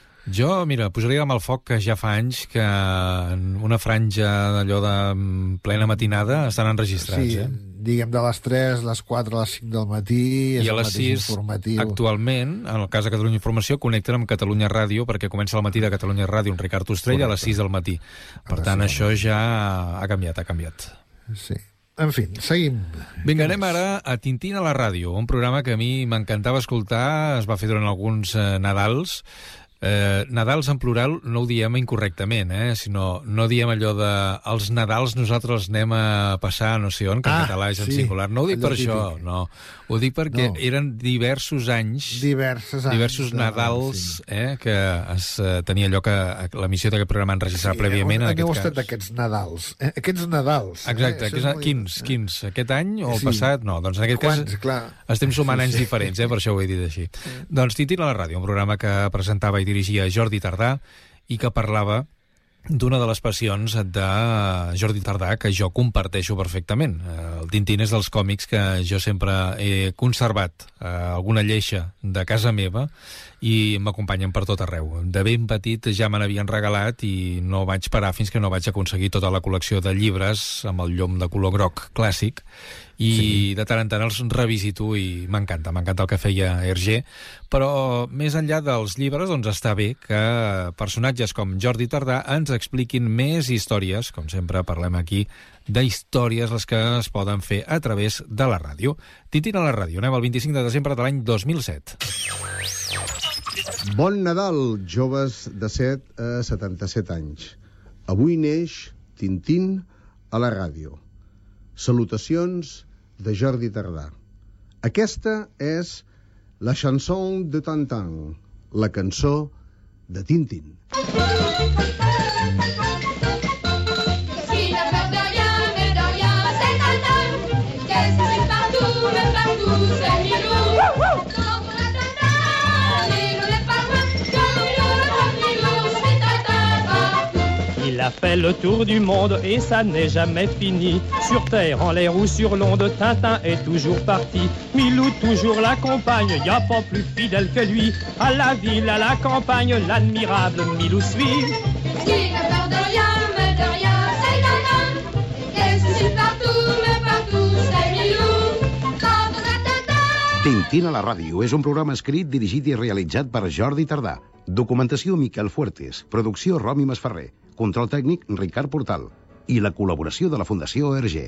[SPEAKER 5] Jo, mira, posaria amb el foc que ja fa anys que en una franja d'allò de plena matinada estan enregistrats,
[SPEAKER 6] sí,
[SPEAKER 5] eh?
[SPEAKER 6] Diguem de les tres, les quatre, les cinc del matí, és
[SPEAKER 5] i a les sis, actualment, en el cas de Catalunya Informació, connecten amb Catalunya Ràdio, perquè comença al matí de Catalunya Ràdio amb Ricard Ostrell a les sis del matí. Per tant, això ja ha canviat, ha canviat.
[SPEAKER 6] Sí. En fi, seguim.
[SPEAKER 5] Vinga, anem ara a Tintín a la ràdio, un programa que a mi m'encantava escoltar, es va fer durant alguns eh, Nadals. Eh, Nadals en plural no ho diem incorrectament, eh? Sinó no diem allò de els Nadals nosaltres anem a passar no sé on, que en
[SPEAKER 6] Ah,
[SPEAKER 5] català és en
[SPEAKER 6] sí,
[SPEAKER 5] singular. No ho dic
[SPEAKER 6] allò
[SPEAKER 5] per això,
[SPEAKER 6] típic.
[SPEAKER 5] no. Ho dic perquè
[SPEAKER 6] No.
[SPEAKER 5] eren diversos anys,
[SPEAKER 6] Diversos anys.
[SPEAKER 5] diversos
[SPEAKER 6] de-
[SPEAKER 5] Nadals,
[SPEAKER 6] sí.
[SPEAKER 5] eh? Que es eh, tenia lloc a, a l'emissió d'aquest programa enregistrat
[SPEAKER 6] Sí,
[SPEAKER 5] prèviament, en
[SPEAKER 6] heu
[SPEAKER 5] aquest
[SPEAKER 6] estat
[SPEAKER 5] cas.
[SPEAKER 6] d'aquests Nadals. Eh? Aquests Nadals.
[SPEAKER 5] Exacte,
[SPEAKER 6] eh? Això
[SPEAKER 5] que és,
[SPEAKER 6] és molt-
[SPEAKER 5] quins, quins? Aquest any o el
[SPEAKER 6] Sí.
[SPEAKER 5] passat? No, doncs en aquest
[SPEAKER 6] Quants,
[SPEAKER 5] cas
[SPEAKER 6] clar.
[SPEAKER 5] estem sumant
[SPEAKER 6] Sí,
[SPEAKER 5] anys
[SPEAKER 6] sí.
[SPEAKER 5] diferents, eh? Per això ho he dit així. Doncs Tintín a la ràdio, un programa que presentava i dirigia Jordi Tardà i que parlava d'una de les passions de Jordi Tardà que jo comparteixo perfectament. El Tintín és dels còmics que jo sempre he conservat a alguna lleixa de casa meva i m'acompanyen per tot arreu. De ben petit ja me n'havien regalat i no vaig parar fins que no vaig aconseguir tota la col·lecció de llibres amb el llom de color groc clàssic i sí. de tant en tant els revisito i m'encanta, m'encanta el que feia Hergé, però més enllà dels llibres doncs està bé que personatges com Jordi Tardà ens expliquin més històries, com sempre parlem aquí d'històries les que es poden fer a través de la ràdio. Tintín a la ràdio, anem al vint-i-cinc de desembre de l'any dos mil set.
[SPEAKER 19] Bon Nadal, joves de set a setanta-set anys. Avui neix Tintín a la ràdio. Salutacions de Jordi Tardà. Aquesta és la chanson de Tintin, la cançó de Tintín.
[SPEAKER 20] Il a fait le tour du monde et ça n'est jamais fini. Sur terre, en l'air ou sur l'onde, Tintin est toujours parti. Milou toujours l'accompagne, y a pas plus fidèle que lui. À la ville, à la campagne, l'admirable Milou suit.
[SPEAKER 21] Qui n'a peur de rien, mais de rien, c'est Tintin. Des soucis partout, mais partout, c'est Milou. Quand on a Tintin.
[SPEAKER 22] Tintín a la ràdio és un programa escrit, dirigit i realitzat per Jordi Tardà. Documentació Miquel Fuertes. Producció Romi Masferrer. Control tècnic Ricard Portal. I la col·laboració de la Fundació Hergé.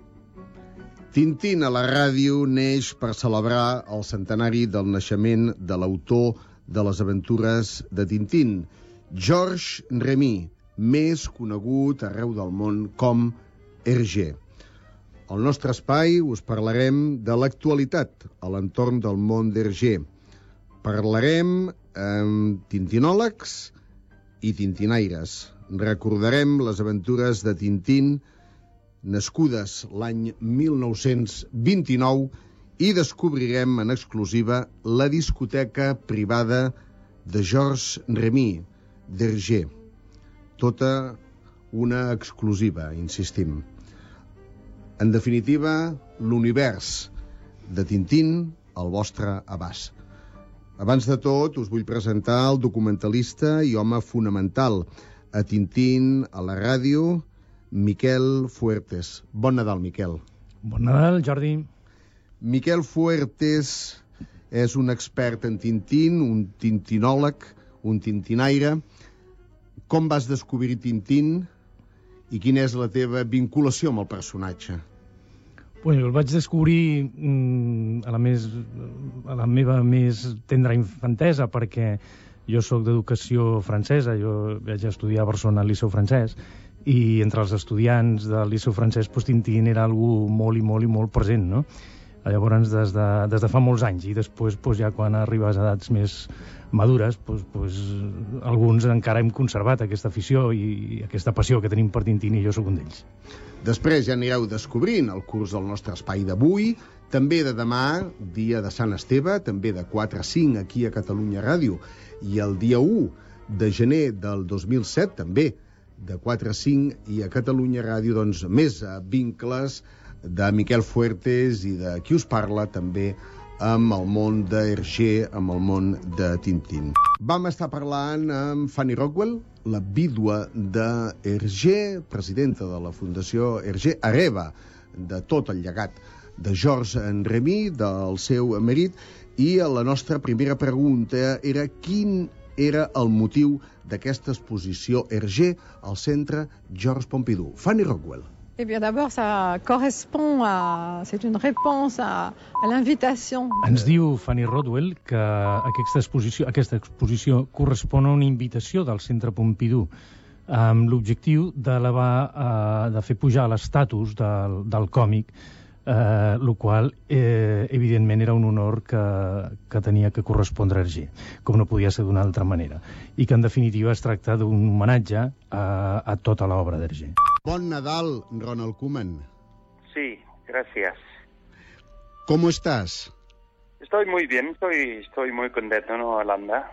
[SPEAKER 19] Tintín a la ràdio neix per celebrar el centenari del naixement de l'autor de les aventures de Tintín, Georges Remy, més conegut arreu del món com Hergé. Al nostre espai us parlarem de l'actualitat a l'entorn del món d'Hergé. Parlarem amb tintinòlegs i tintinaires. Recordarem les aventures de Tintín, nascudes l'any mil nou-cents vint-i-nou, i descobrirem en exclusiva la discoteca privada de Georges Remy, d'Hergé. Tota una exclusiva, insistim. En definitiva, l'univers de Tintín al vostre abast. Abans de tot, us vull presentar el documentalista i home fonamental a Tintín a la ràdio, Miquel Fuertes. Bon Nadal, Miquel.
[SPEAKER 20] Bon Nadal, Jordi.
[SPEAKER 19] Miquel Fuertes és un expert en Tintín, un tintinòleg, un tintinaire. Com vas descobrir Tintín i quina és la teva vinculació amb el personatge?
[SPEAKER 20] Pues el vaig descobrir mm, a, la més, a la meva més tendra infantesa, perquè jo sóc d'educació francesa, jo vaig estudiar a Barcelona al Liceu francès, i entre els estudiants del Liceu francès, pues, Tintín era algú molt i molt i molt present, no? Llavors, des de, des de fa molts anys, i després, pues, ja quan arribes a edats més madures, pues, pues, alguns encara hem conservat aquesta afició i, i aquesta passió que tenim per Tintín, i jo sóc un d'ells.
[SPEAKER 19] Després ja anireu descobrint el curs del nostre espai d'avui, també de demà, dia de Sant Esteve, també de quatre a cinc aquí a Catalunya Ràdio, i el dia u de gener del dos mil set, també, de quatre a cinc, i a Catalunya Ràdio, doncs, més vincles de Miquel Fuertes i de qui us parla, també, amb el món d'Hergé, amb el món de Tintín. Vam estar parlant amb Fanny Rockwell, la vídua d'Hergé, presidenta de la Fundació Hergé, hereva de tot el llegat de Georges Remy, del seu marit, i la nostra primera pregunta era quin era el motiu d'aquesta exposició Hergé al Centre Georges Pompidou. Fanny Rockwell.
[SPEAKER 1] Eh bien, d'abord, ça correspond à... C'est une réponse à, à l'invitation.
[SPEAKER 20] Ens diu Fanny Rodwell que aquesta exposició, aquesta exposició correspon a una invitació del Centre Pompidou amb l'objectiu d'elevar, eh, de fer pujar l'estatus del, del còmic, eh, el qual, eh, evidentment, era un honor que, que tenia que correspondre a Hergé, com no podia ser d'una altra manera, i que, en definitiva, es tracta d'un homenatge a, a tota l'obra d'Hergé.
[SPEAKER 19] Bon Nadal, Ronald Koeman.
[SPEAKER 2] Sí, gracias.
[SPEAKER 19] ¿Cómo estás?
[SPEAKER 2] Estoy muy bien, estoy, estoy muy contento, ¿no, Holanda?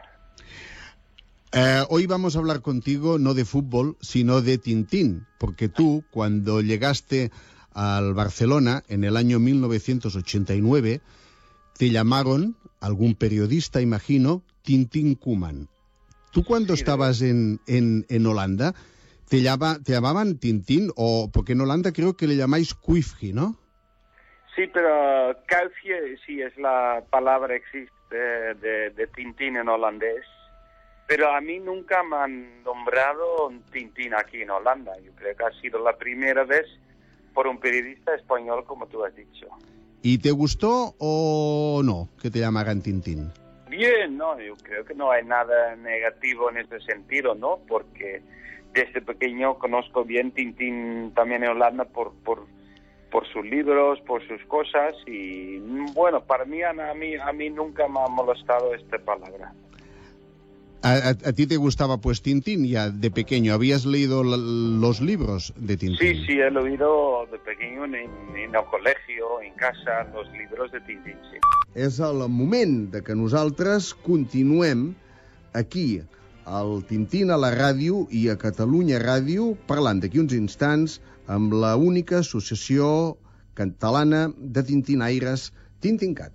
[SPEAKER 19] Eh, hoy vamos a hablar contigo no de fútbol, sino de Tintín, porque tú, cuando llegaste al Barcelona en el año mil novecientos ochenta y nueve, te llamaron, algún periodista, imagino, Tintín Koeman. Tú cuando sí, estabas en, en, en Holanda, te, llama, te llamaban Tintín, o porque en Holanda creo que le llamáis Kuifje, ¿no?
[SPEAKER 2] Sí, pero Kuifje sí es la palabra existe de, de Tintín en holandés. Pero a mí nunca me han nombrado un Tintín aquí en Holanda. Yo creo que ha sido la primera vez por un periodista español, como tú has dicho.
[SPEAKER 19] ¿Y te gustó o no que te llamaran Tintín?
[SPEAKER 2] Bien, no, yo creo que no hay nada negativo en ese sentido, ¿no? Porque desde pequeño conozco bien Tintín también en Holanda por, por, por sus libros, por sus cosas. Y bueno, para mí, a mí, a mí nunca me ha molestado esta palabra.
[SPEAKER 19] ¿A, a, a ti te gustaba pues Tintín ya de pequeño? ¿Habías leído los libros de Tintín?
[SPEAKER 2] Sí, sí, he leído de pequeño en, en el colegio, en casa, los libros de Tintín, sí.
[SPEAKER 19] És el moment de que nosaltres continuem aquí, al Tintín a la ràdio i a Catalunya Ràdio, parlant d'aquí uns instants amb la única associació catalana de tintinaires, Tintincat.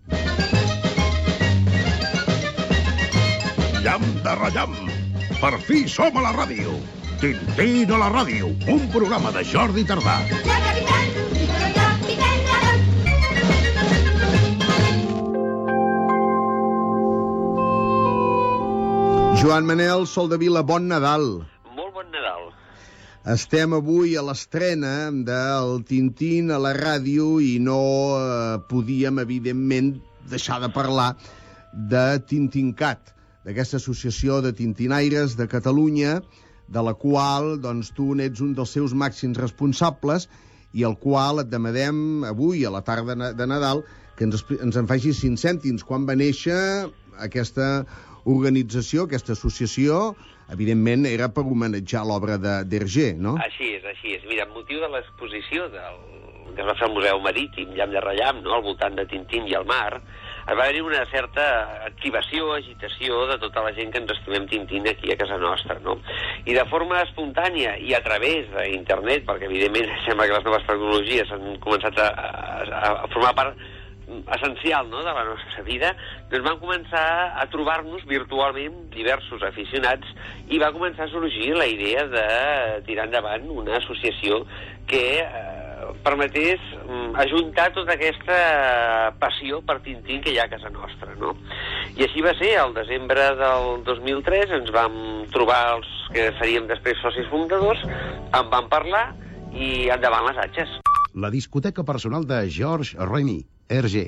[SPEAKER 23] Llamp de rellamp! Per fi som a la ràdio! Tintín a la ràdio, un programa de Jordi Tardà.
[SPEAKER 19] Joan Manel Soldevila, bon Nadal.
[SPEAKER 24] Molt bon Nadal.
[SPEAKER 19] Estem avui a l'estrena del Tintín a la ràdio i no eh, podíem, evidentment, deixar de parlar de Tintincat, d'aquesta associació de tintinaires de Catalunya, de la qual doncs, tu n'ets un dels seus màxims responsables i al qual et demanem avui, a la tarda de Nadal, que ens, ens en facis cinc cèntims. Quan va néixer aquesta organització, aquesta associació? Evidentment era per homenatjar l'obra d'Hergé, no?
[SPEAKER 24] Així és, així és. Mira, amb motiu de l'exposició del... que es va fer al Museu Marítim, Llamp de rellamp, no?, al voltant de Tintín i el mar, va haver-hi una certa activació, agitació de tota la gent que ens estimem Tintín aquí a casa nostra, no? I de forma espontània i a través d'internet, perquè evidentment sembla que les noves tecnologies han començat a, a, a formar part essencial, no?, de la nostra vida, doncs vam començar a trobar-nos virtualment diversos aficionats i va començar a sorgir la idea de tirar endavant una associació que eh, permetés ajuntar tota aquesta passió per Tintín que hi ha a casa nostra, no? I així va ser, al desembre del dos mil tres ens vam trobar els que seríem després socis fundadors, en vam parlar i endavant les atxes.
[SPEAKER 22] La discoteca personal de Georges Remy, Hergé.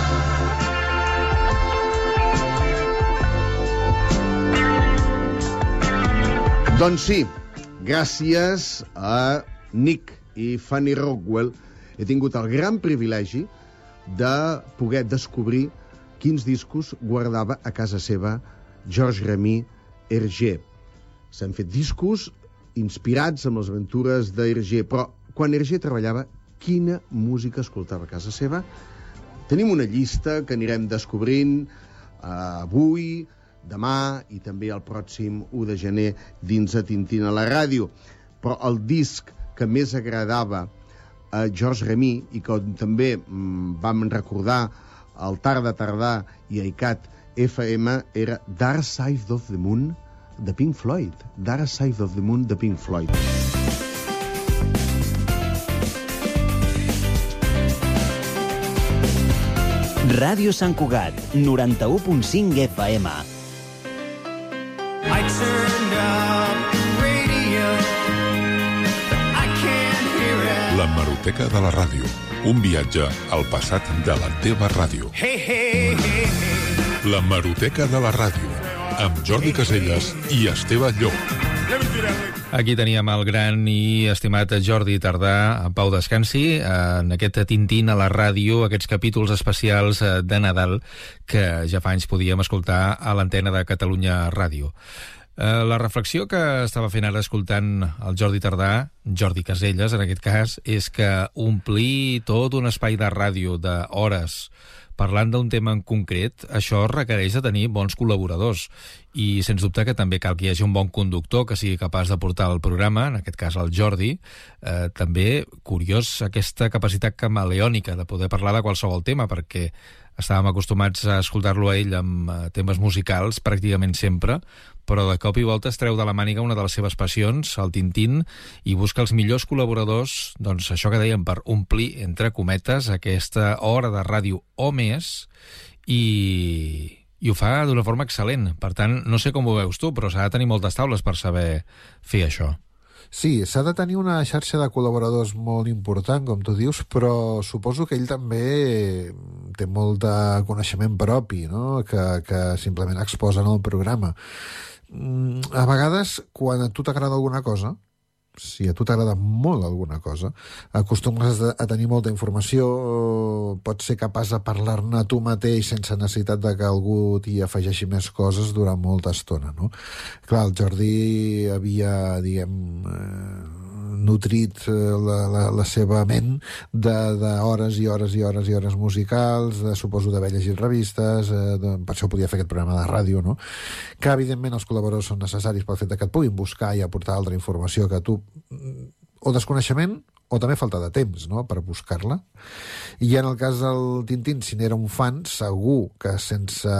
[SPEAKER 19] Doncs sí, gràcies a Nick i Fanny Rodwell he tingut el gran privilegi de poder descobrir quins discos guardava a casa seva Georges Remy Hergé. S'han fet discos inspirats amb les aventures d'Hergé, però quan Hergé treballava, quina música escoltava a casa seva? Tenim una llista que anirem descobrint eh, avui, demà i també el pròxim u de gener dins de Tintín a la ràdio. Però el disc que més agradava a Georges Remy i que també mm, vam recordar al Tarda Tardà i a ICAT F M era Dark Side of the Moon de Pink Floyd. Dark Side of the Moon de Pink Floyd.
[SPEAKER 3] Ràdio Sant Cugat, noranta-u punt cinc F M.
[SPEAKER 25] I turned up the radio. I can't hear it.
[SPEAKER 4] La L'hemeroteca de la ràdio. Un viatge al passat de la teva ràdio. L'hemeroteca de la ràdio. Amb Jordi Casellas i Esteve Llop.
[SPEAKER 5] Aquí teníem el gran i estimat Jordi Tardà, en pau descansi, en aquest Tintín a la ràdio, aquests capítols especials de Nadal que ja fa anys podíem escoltar a l'antena de Catalunya Ràdio. La reflexió que estava fent ara escoltant el Jordi Tardà, Jordi Casellas en aquest cas, és que omplir tot un espai de ràdio d'hores parlant d'un tema en concret, això requereix de tenir bons col·laboradors i sens dubte que també cal que hi hagi un bon conductor que sigui capaç de portar el programa, en aquest cas el Jordi, eh, també curiós aquesta capacitat camaleònica de poder parlar de qualsevol tema, perquè estàvem acostumats a escoltar-lo a ell amb temes musicals pràcticament sempre, però de cop i volta es treu de la màniga una de les seves passions, el Tintín, i busca els millors col·laboradors, doncs això que dèiem, per omplir, entre cometes, aquesta hora de ràdio o més, i, i ho fa d'una forma excel·lent. Per tant, no sé com ho veus tu, però s'ha de tenir moltes taules per saber fer això.
[SPEAKER 6] Sí, s'ha de tenir una xarxa de col·laboradors molt important, com tu dius, però suposo que ell també té molt de coneixement propi, no? que, que simplement exposa en el programa. A vegades, quan a tu t'agrada alguna cosa, si a tu t'agrada molt alguna cosa, acostumes a tenir molta informació, pots ser capaç de parlar-ne tu mateix sense necessitat de que algú t'hi afegeixi més coses durant molta estona, no? Clar, el Jordi havia, diguem, nutrit la, la, la seva ment d'hores i hores i hores i hores musicals, de, suposo d'haver llegit revistes, eh, de, per això podia fer aquest programa de ràdio, no? Que evidentment els col·laboradors són necessaris pel fet que et puguin buscar i aportar altra informació que tu, o desconeixement o també falta de temps, no?, per buscar-la. I en el cas del Tintín, si n'era un fan, segur que sense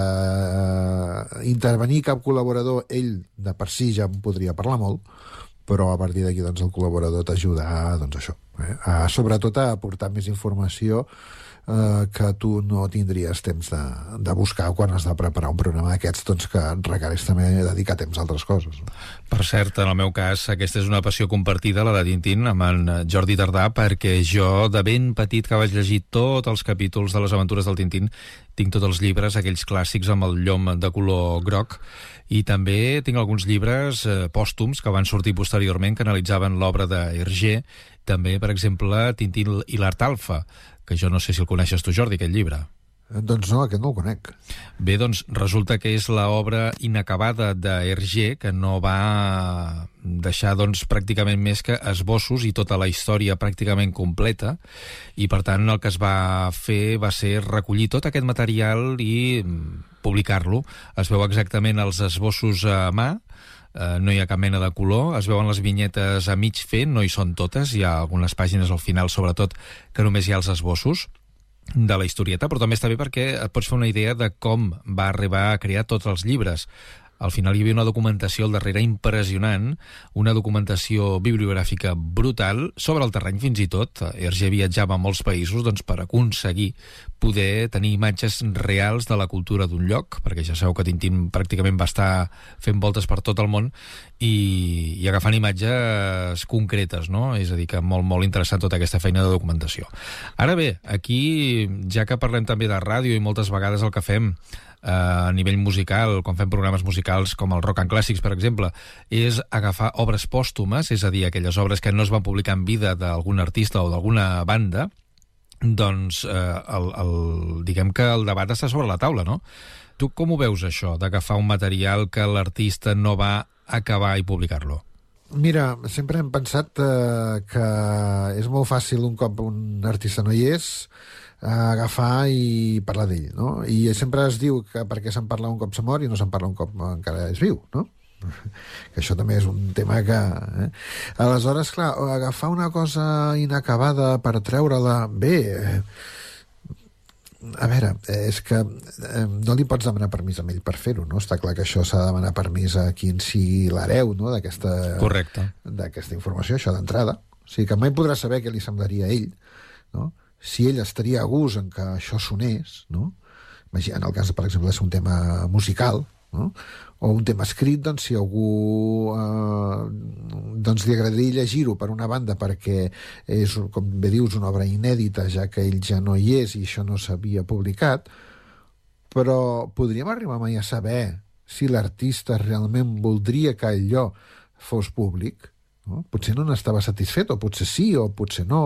[SPEAKER 6] eh, intervenir cap col·laborador, ell de per si ja en podria parlar molt, però a partir d'aquí doncs, el col·laborador t'ajuda a, doncs, això, eh? a, sobretot a aportar més informació eh, que tu no tindries temps de, de buscar quan has de preparar un programa d'aquests, doncs, que requereix també dedicar temps a altres coses.
[SPEAKER 5] Per cert, en el meu cas, aquesta és una passió compartida, la de Tintín, amb en Jordi Tardà, perquè jo, de ben petit que vaig llegir tots els capítols de les aventures del Tintín, tinc tots els llibres, aquells clàssics amb el llom de color groc, i també tinc alguns llibres eh, pòstums que van sortir posteriorment que analitzaven l'obra d'Hergé, també, per exemple, Tintín i l'Art Alfa, que jo no sé si el coneixes tu, Jordi, aquest llibre.
[SPEAKER 6] Doncs no, aquest no el conec.
[SPEAKER 5] Bé, doncs resulta que és l'obra inacabada d'Hergé, que no va deixar doncs, pràcticament més que esbossos i tota la història pràcticament completa, i per tant el que es va fer va ser recollir tot aquest material i publicar-lo. Es veu exactament els esbossos a mà, eh, no hi ha cap mena de color, es veuen les vinyetes a mig fer, no hi són totes, hi ha algunes pàgines al final sobretot que només hi ha els esbossos de la historieta, però també està bé perquè et pots fer una idea de com va arribar a crear tots els llibres. Al final hi havia una documentació al darrere impressionant, una documentació bibliogràfica brutal, sobre el terreny fins i tot. Hergé viatjava a molts països doncs, per aconseguir poder tenir imatges reals de la cultura d'un lloc, perquè ja sabeu que Tintín pràcticament va estar fent voltes per tot el món i, i agafant imatges concretes, no? És a dir, que molt, molt interessant tota aquesta feina de documentació. Ara bé, aquí, ja que parlem també de ràdio i moltes vegades el que fem a nivell musical, quan fem programes musicals com el Rock and Classics, per exemple, és agafar obres pòstumes, és a dir, aquelles obres que no es van publicar en vida d'algun artista o d'alguna banda, doncs eh, el, el, diguem que el debat està sobre la taula, no? Tu com ho veus, això, d'agafar un material que l'artista no va acabar i publicar-lo?
[SPEAKER 6] Mira, sempre hem pensat eh, que és molt fàcil un cop un artista no hi és a agafar i parlar d'ell, no? I sempre es diu que perquè se'n parla un cop se mor i no se'n parla un cop encara és viu, no? Que això també és un tema que... Eh? Aleshores, clar, agafar una cosa inacabada per treure-la... Bé, eh, a veure, és que eh, no li pots demanar permís a ell per fer-ho, no? Està clar que això s'ha de demanar permís a qui sigui l'hereu, no?, d'aquesta...
[SPEAKER 5] Correcte.
[SPEAKER 6] D'aquesta informació, això d'entrada. O sigui, que mai podrà saber què li semblaria a ell, no?, si ell estaria a gust en que això sonés, no? En el cas, per exemple, és un tema musical, no? O un tema escrit, doncs, si algú eh, doncs li agradaria llegir-ho, per una banda, perquè és, com bé dius, una obra inèdita, ja que ell ja no hi és i això no s'havia publicat, però podríem arribar mai a saber si l'artista realment voldria que allò fos públic, no? Potser no n'estava satisfet, o potser sí, o potser no.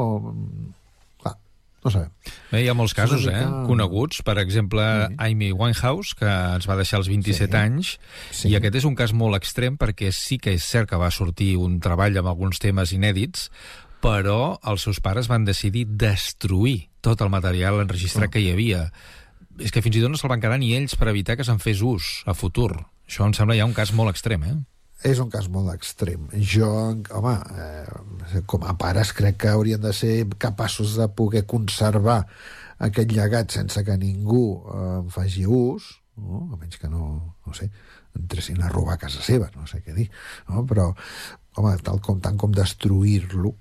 [SPEAKER 6] Clar, no sabem.
[SPEAKER 5] Bé, hi ha molts casos,
[SPEAKER 6] mica...
[SPEAKER 5] eh, coneguts. Per exemple, sí. Amy Winehouse, que ens va deixar als vint-i-set sí. anys, sí. i aquest és un cas molt extrem, perquè sí que és cert que va sortir un treball amb alguns temes inèdits, però els seus pares van decidir destruir tot el material enregistrat oh. que hi havia. És que fins i tot no se'l van quedar ni ells per evitar que se'n fes ús a futur. Això em sembla ja un cas molt extrem, eh?
[SPEAKER 6] És un cas molt extrem. Jo, home, eh, com a pares crec que haurien de ser capaços de poder conservar aquest llegat sense que ningú eh, en faci ús, no? A menys que no, no sé, entressin a robar a casa seva, no sé què dir, no? Però, home, tal com, tant com destruir-lo,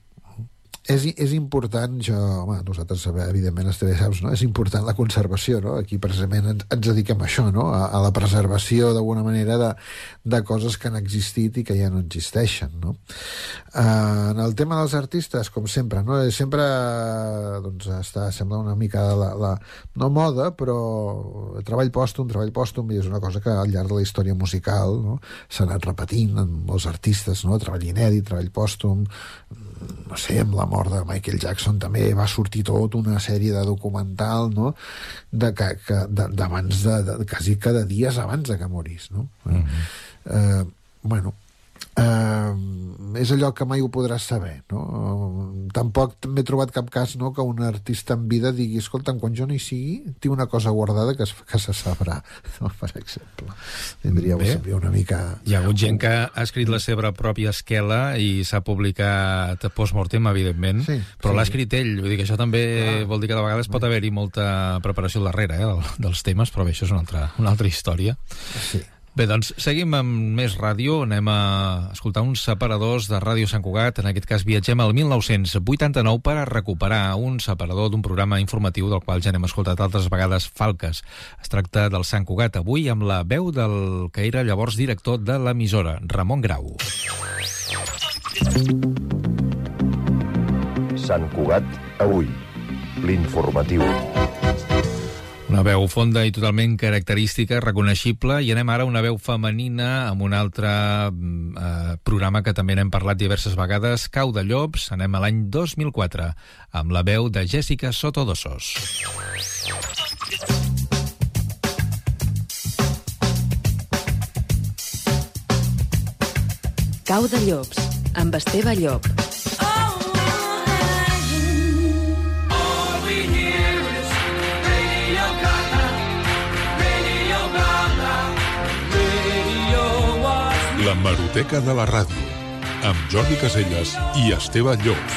[SPEAKER 6] És, és important, jo, home, nosaltres, evidentment, els T V saps, no? És important la conservació, no? Aquí, precisament, ens, ens dediquem a això, no? A, a la preservació, d'alguna manera, de, de coses que han existit i que ja no existeixen, no? Uh, en el tema dels artistes, com sempre, no? Sempre, doncs, està, sembla una mica la, la, no moda, però treball pòstum, treball pòstum, i és una cosa que al llarg de la història musical, no? S'ha anat repetint en molts artistes, no? Treball inèdit, treball pòstum, no sé, amb la mort de Michael Jackson també va sortir tot una sèrie de documental, no? De que, que d'abans de, de, quasi cada dies abans de que morís, no? Mm-hmm. eh, bueno eh, és allò que mai ho podràs saber, no? Tampoc m'he trobat cap cas, no, que un artista en vida digui, escolta'm, quan jo no hi sigui tinc una cosa guardada que, es, que se sabrà, no? Per exemple, tindria una mica...
[SPEAKER 5] Hi ha hagut gent que ha escrit la seva pròpia esquela i s'ha publicat post-mortem, evidentment, sí, però sí. L'ha escrit ell, vull dir que això també ah. vol dir que de vegades pot haver-hi molta preparació al darrere, eh, dels temes, però bé, això és una altra, una altra història.
[SPEAKER 6] Sí.
[SPEAKER 5] Bé, doncs seguim amb més ràdio. Anem a escoltar uns separadors de Ràdio Sant Cugat. En aquest cas viatgem al mil nou-cents vuitanta-nou per a recuperar un separador d'un programa informatiu del qual ja n'hem escoltat altres vegades falques. Es tracta del Sant Cugat avui amb la veu del que era llavors director de l'emissora, Ramon Grau.
[SPEAKER 7] Sant Cugat avui, l'informatiu.
[SPEAKER 5] Una veu fonda i totalment característica, reconeixible, i anem ara a una veu femenina amb un altre eh, programa que també n'hem parlat diverses vegades, Cau de Llops. Anem a l'any dos mil quatre, amb la veu de Jessica Sotodosos.
[SPEAKER 12] Cau de Llops, amb Esteve Llop.
[SPEAKER 4] L'hemeroteca de la ràdio, amb Jordi Caselles i Esteve Llop.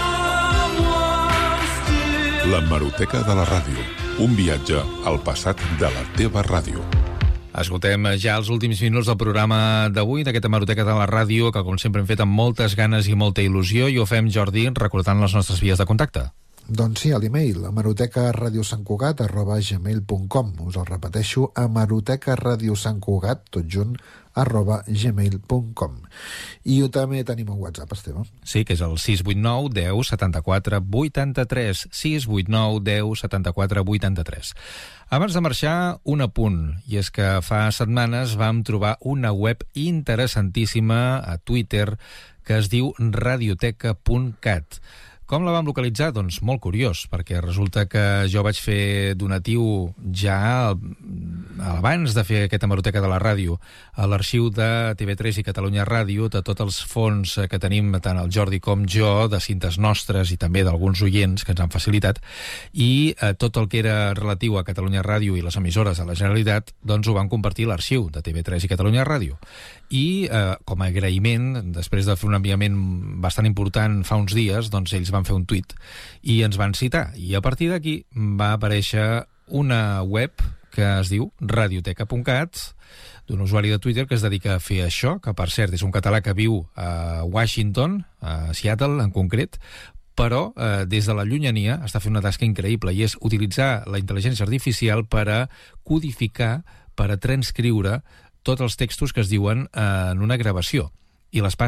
[SPEAKER 4] L'hemeroteca de la ràdio, un viatge al passat de la teva ràdio.
[SPEAKER 5] Escoltem ja els últims minuts del programa d'avui, d'aquesta hemeroteca de la ràdio, que com sempre hem fet amb moltes ganes i molta il·lusió, i ho fem, Jordi, recordant les nostres vies de contacte.
[SPEAKER 6] Doncs sí, a l'email, hemeroteca radiosantcugat arroba gmail punt com. Us el repeteixo, hemeroteca radiosantcugat, tot junt, arroba gmail punt com. I també tenim un WhatsApp, Esteve.
[SPEAKER 5] Sí, que és el sis vuit nou deu setanta-quatre vuitanta-tres, sis vuit nou deu setanta-quatre vuitanta-tres. Abans de marxar, un apunt, i és que fa setmanes vam trobar una web interessantíssima a Twitter que es diu radioteca punt cat. Com la vam localitzar? Doncs molt curiós, perquè resulta que jo vaig fer donatiu ja abans de fer aquesta hemeroteca de la ràdio a l'arxiu de T V tres i Catalunya Ràdio, de tots els fons que tenim, tant el Jordi com jo, de cintes nostres i també d'alguns oients que ens han facilitat, i eh, tot el que era relatiu a Catalunya Ràdio i les emissores de la Generalitat, doncs ho van compartir a l'arxiu de T V tres i Catalunya Ràdio. I eh, com a agraïment, després de fer un enviament bastant important fa uns dies, doncs ells van fer un tuit i ens van citar, i a partir d'aquí va aparèixer una web que es diu radioteca punt cat, d'un usuari de Twitter que es dedica a fer això, que per cert és un català que viu a Washington, a Seattle en concret, però eh, des de la llunyania està fent una tasca increïble, i és utilitzar la intel·ligència artificial per a codificar, per a transcriure tots els textos que es diuen eh, en una gravació, i les passa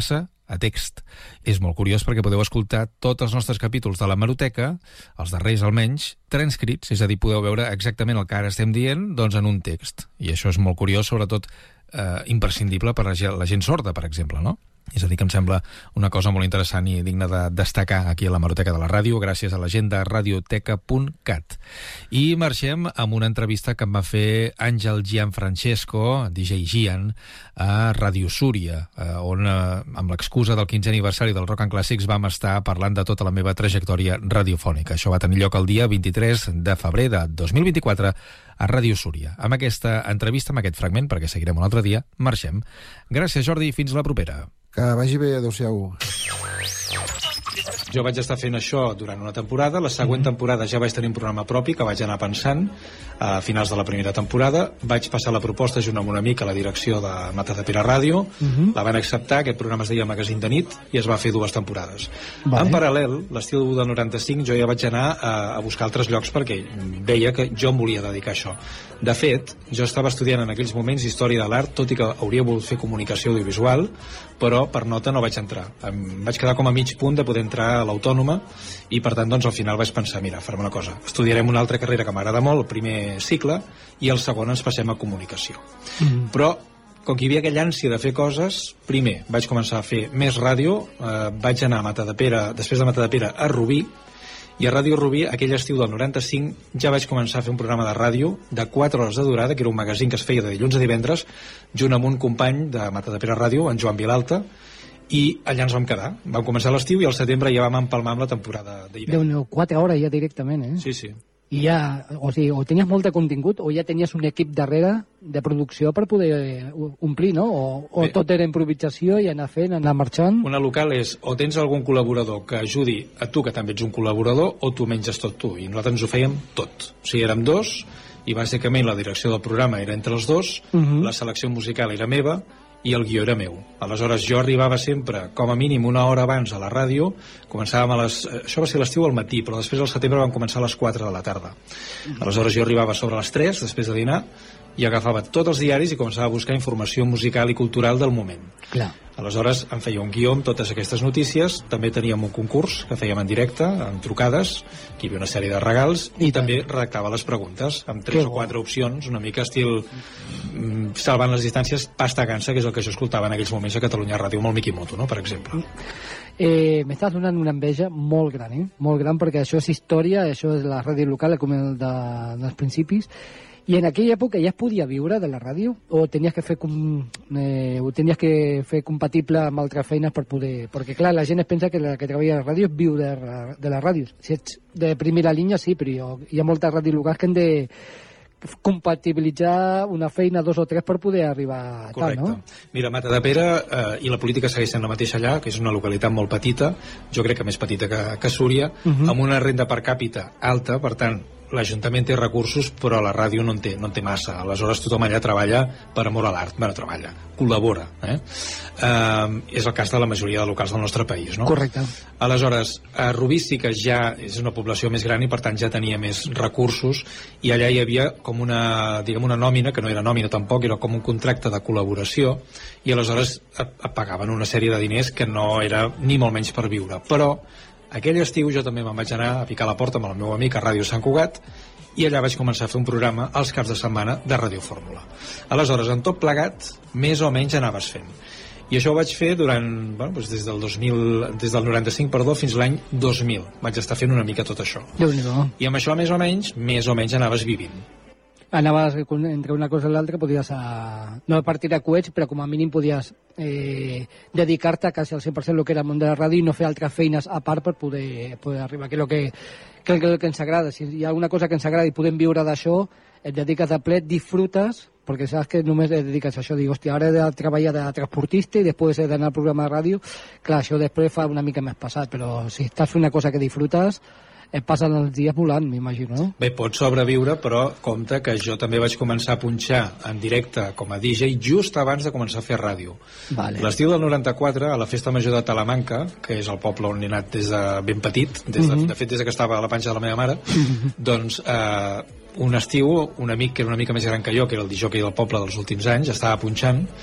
[SPEAKER 5] a text. És molt curiós perquè podeu escoltar tots els nostres capítols de l'hemeroteca, els darrers almenys, transcrits, és a dir, podeu veure exactament el que ara estem dient doncs en un text. I això és molt curiós, sobretot eh, imprescindible per a la gent sorda, per exemple, no? És a dir, que em sembla una cosa molt interessant i digna de destacar aquí a l'hemeroteca de la ràdio, gràcies a la gent de radioteca punt cat. I marxem amb una entrevista que em va fer Àngel Gianfrancesco, D J Gian, a Ràdio Súria, on, amb l'excusa del quinzè aniversari del Rock and Classics, vam estar parlant de tota la meva trajectòria radiofònica. Això va tenir lloc el dia vint-i-tres de febrer de dos mil vint-i-quatre a Ràdio Súria. Amb aquesta entrevista, amb aquest fragment, perquè seguirem un altre dia, marxem. Gràcies, Jordi, fins la propera.
[SPEAKER 6] Que vagi bé, adeu-siau.
[SPEAKER 8] Jo vaig estar fent això durant una temporada, la següent mm-hmm. temporada ja vaig tenir un programa propi que vaig anar pensant a finals de la primera temporada, vaig passar la proposta junt amb un amic a la direcció de Matadepera Ràdio, mm-hmm. la van acceptar, aquest programa es deia Magazín de nit i es va fer dues temporades. Vale. En paral·lel, l'estiu del noranta-cinc, jo ja vaig anar a, a buscar altres llocs perquè veia que jo em volia dedicar a això. De fet, jo estava estudiant en aquells moments Història de l'Art, tot i que hauria volgut fer comunicació audiovisual, però per nota no vaig entrar. Em vaig quedar com a mig punt de poder entrar a l'Autònoma i per tant doncs al final vaig pensar, mira, farem una cosa, estudiarem una altra carrera que m'agrada molt, el primer cicle, i el segon ens passem a comunicació. Mm. Però com que hi havia aquella ànsia de fer coses, primer vaig començar a fer més ràdio, eh, vaig anar a Matadepera, després de Matadepera a Rubí, i a Ràdio Rubí, aquell estiu del noranta-cinc, ja vaig començar a fer un programa de ràdio de quatre hores de durada, que era un magazín que es feia de dilluns a divendres, junt amb un company de Matadepera Ràdio, en Joan Vilalta, i allà ens vam quedar. Vam començar l'estiu i al setembre ja vam empalmar amb la temporada d'hivern.
[SPEAKER 9] Déu-n'hi-do, quatre hores ja directament, eh?
[SPEAKER 8] Sí, sí.
[SPEAKER 9] I ja, o sigui, o tenies molt de contingut o ja tenies un equip darrere de producció per poder omplir, no? O, o tot era improvisació i anar fent, anar marxant.
[SPEAKER 8] Una local és o tens algun col·laborador que ajudi a tu, que també ets un col·laborador, o tu menges tot tu. I nosaltres ens ho fèiem tot. O sigui, érem dos, i bàsicament la direcció del programa era entre els dos, uh-huh. la selecció musical era meva, i el guió era meu. Aleshores jo arribava sempre, com a mínim una hora abans a la ràdio, començàvem a les... Això va ser l'estiu al matí, però després al setembre vam començar a les quatre de la tarda. Aleshores jo arribava sobre les tres, després de dinar, i agafava tots els diaris i començava a buscar informació musical i cultural del moment.
[SPEAKER 9] Clar.
[SPEAKER 8] Aleshores em feia un guió amb totes aquestes notícies, també teníem un concurs que fèiem en directe, amb trucades, que hi havia una sèrie de regals, i també redactava les preguntes, amb tres o quatre opcions, una mica estil mm, salvant les distàncies, pasta gansa, que és el que jo escoltava en aquells moments a Catalunya Ràdio, amb el Miki Moto, no?, per exemple.
[SPEAKER 9] Eh, M'estàs donant una enveja molt gran, eh? Molt gran, perquè això és història, això és la ràdio local, com el de, dels principis. I en aquella època ja es podia viure de la ràdio o tenies que fer com, eh, ho tenies que fer compatible amb altres feines per poder... Perquè, clar, la gent es pensa que la que treballa a la ràdio és viu de, de la ràdio. Si ets de primera línia, sí, però hi ha moltes ràdios locals que han de compatibilitzar una feina, dos o tres, per poder arribar a tal, no?
[SPEAKER 8] Mira, Matadepera, eh, i la política segueix sent la mateixa allà, que és una localitat molt petita, jo crec que més petita que, que Súria, uh-huh. amb una renda per càpita alta, per tant, l'Ajuntament té recursos, però la ràdio no en té, no en té massa. Aleshores tothom allà treballa per amor a l'art. Bueno, treballa, col·labora. Eh? Uh, és el cas de la majoria de locals del nostre país, no?
[SPEAKER 9] Correcte.
[SPEAKER 8] Aleshores, a Rubí sí que ja és una població més gran i per tant ja tenia més recursos, i allà hi havia com una, diguem, una nòmina, que no era nòmina tampoc, era com un contracte de col·laboració, i aleshores et pagaven una sèrie de diners que no era ni molt menys per viure. Però aquell estiu jo també me'n vaig anar a picar la porta amb el meu amic a Ràdio Sant Cugat, i allà vaig començar a fer un programa als caps de setmana de Ràdio Fórmula. Aleshores, en tot plegat, més o menys anaves fent. I això ho vaig fer durant, bueno, doncs des del dos mil, des del noranta-cinc, perdó, fins l'any dos mil. Vaig estar fent una mica tot això.
[SPEAKER 9] Déu-n'hi-do.
[SPEAKER 8] I amb això, més o menys, més o menys anaves vivint.
[SPEAKER 9] Anaves entre una cosa i l'altra, podies a, no partir a coets, però com a mínim podies eh, dedicar-te quasi al cent per cent el que era el món de la ràdio i no fer altres feines a part per poder, poder arribar, que és el que, que, que, que ens agrada. Si hi ha alguna cosa que ens agrada i podem viure d'això, et dediques a ple, disfrutes, perquè saps que només et dediques a això. Dic, hòstia, ara he de treballar de transportista i després he d'anar al programa de ràdio. Clar, això després fa una mica més passat, però si estàs fent una cosa que disfrutes, et passen els dies volant, m'imagino, no?
[SPEAKER 8] Bé, pots sobreviure, però compte que jo també vaig començar a punxar en directe com a D J just abans de començar a fer ràdio.
[SPEAKER 9] Vale.
[SPEAKER 8] L'estiu del noranta-quatre, a la Festa Major de Talamanca, que és el poble on he anat des de ben petit, des de, uh-huh. de fet des de que estava a la panxa de la meva mare, uh-huh. doncs eh, un estiu, un amic que era una mica més gran que jo, que era el disjockey del poble dels últims anys, estava punxant,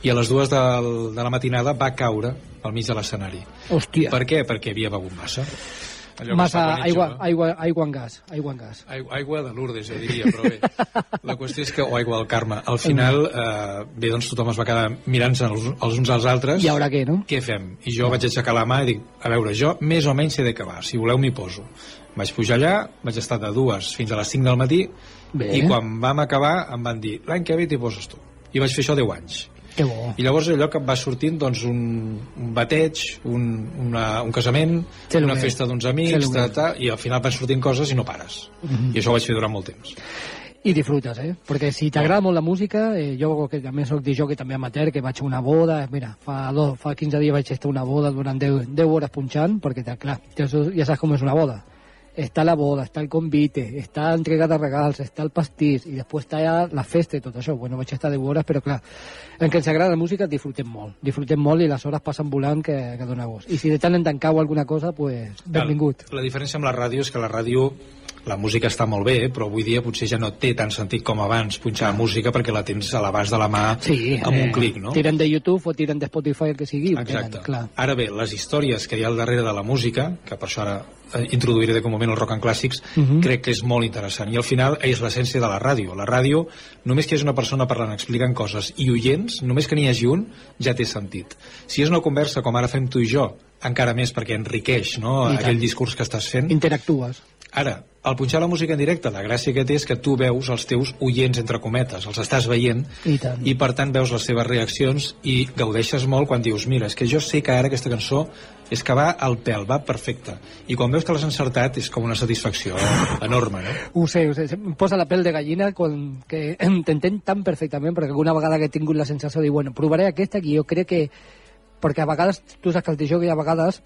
[SPEAKER 8] i a les dues del, de la matinada va caure al mig de l'escenari.
[SPEAKER 9] Hòstia.
[SPEAKER 8] Per què? Perquè havia begut massa. Allò que
[SPEAKER 9] Massa
[SPEAKER 8] fa quan ets
[SPEAKER 9] aigua,
[SPEAKER 8] jove.
[SPEAKER 9] aigua, aigua en gas, aigua en gas.
[SPEAKER 8] Aigua, aigua de Lourdes, jo diria, però bé. La qüestió és que, o aigua del Carme, al final, eh, bé, doncs tothom es va quedar mirant-se els, els uns als altres.
[SPEAKER 9] I ara què, no?
[SPEAKER 8] Què fem? I jo vaig aixecar la mà i dic, a veure, jo més o menys sé de què va, si voleu m'hi poso. Vaig pujar allà, vaig estar de dues fins a les cinc del matí,
[SPEAKER 9] Bé.
[SPEAKER 8] i quan vam acabar em van dir, l'any que ve t'hi poses tu. I vaig fer això deu anys.
[SPEAKER 9] Que bo.
[SPEAKER 8] I llavors allò que va sortint doncs, un, un bateig, un, una, un casament,
[SPEAKER 9] Sé lo
[SPEAKER 8] una
[SPEAKER 9] que
[SPEAKER 8] festa d'uns
[SPEAKER 9] Sé
[SPEAKER 8] amics,
[SPEAKER 9] lo
[SPEAKER 8] ta,
[SPEAKER 9] que
[SPEAKER 8] ta, i al final van sortint coses i no pares.
[SPEAKER 9] Mhm.
[SPEAKER 8] I això ho vaig fer durant molt temps.
[SPEAKER 9] I disfrutes, eh? Perquè si t'agrada molt la música, eh, jo que també soc de jockey també amateur, que vaig a una boda, mira, fa, dos, fa quinze dies vaig estar a una boda durant deu hores punxant, perquè clar, ja, ja saps com és una boda. Està la boda, està el convite, està l'entrega de regals, està el pastís, i després està ja la festa i tot això. Bueno, vaig estar deu hores, però clar, en que ens agrada la música disfrutem molt, disfrutem molt i les hores passen volant que, que dona gust. I si de tant en tant cau alguna cosa, pues, benvingut.
[SPEAKER 8] La diferència amb la ràdio és que la ràdio, la música està molt bé, però avui dia potser ja no té tant sentit com abans punxar música perquè la tens a l'abast de la mà
[SPEAKER 9] Sí,
[SPEAKER 8] amb
[SPEAKER 9] eh,
[SPEAKER 8] un clic, no?
[SPEAKER 9] Tiren de YouTube o tiren de Spotify, el que sigui.
[SPEAKER 8] Exacte.
[SPEAKER 9] Tenen, clar.
[SPEAKER 8] Ara bé, les històries que hi ha al darrere de la música, que per això ara eh, introduiré de un moment el rock and clàssics,
[SPEAKER 9] Mhm.
[SPEAKER 8] crec que és molt interessant. I al final és l'essència de la ràdio. La ràdio, només que hi hagi una persona parlant, explicant coses, i oients, només que n'hi hagi un, ja té sentit. Si és una conversa com ara fem tu i jo, encara més perquè enriqueix, no?,
[SPEAKER 9] I tant.
[SPEAKER 8] aquell discurs que estàs fent.
[SPEAKER 9] Interactues.
[SPEAKER 8] Ara, al punxar la música en directe, la gràcia que té és que tu veus els teus oients, entre cometes, els estàs veient,
[SPEAKER 9] I tant.
[SPEAKER 8] i per tant veus les seves reaccions i gaudeixes molt quan dius, mira, és que jo sé que ara aquesta cançó és que va al pèl, va perfecta, i quan veus que l'has encertat és com una satisfacció enorme, no?
[SPEAKER 9] Ho sé, ho sé, em posa la pell de gallina quan, que t'entenc tan perfectament, perquè alguna vegada que he tingut la sensació de dir, bueno, provaré aquesta, que jo crec que, perquè a vegades, tu saps que el dijó que a vegades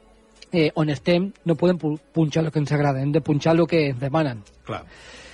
[SPEAKER 9] eh, on estem no podem pu- punxar el que ens agrada, hem de punxar el que ens demanen.
[SPEAKER 8] Clar.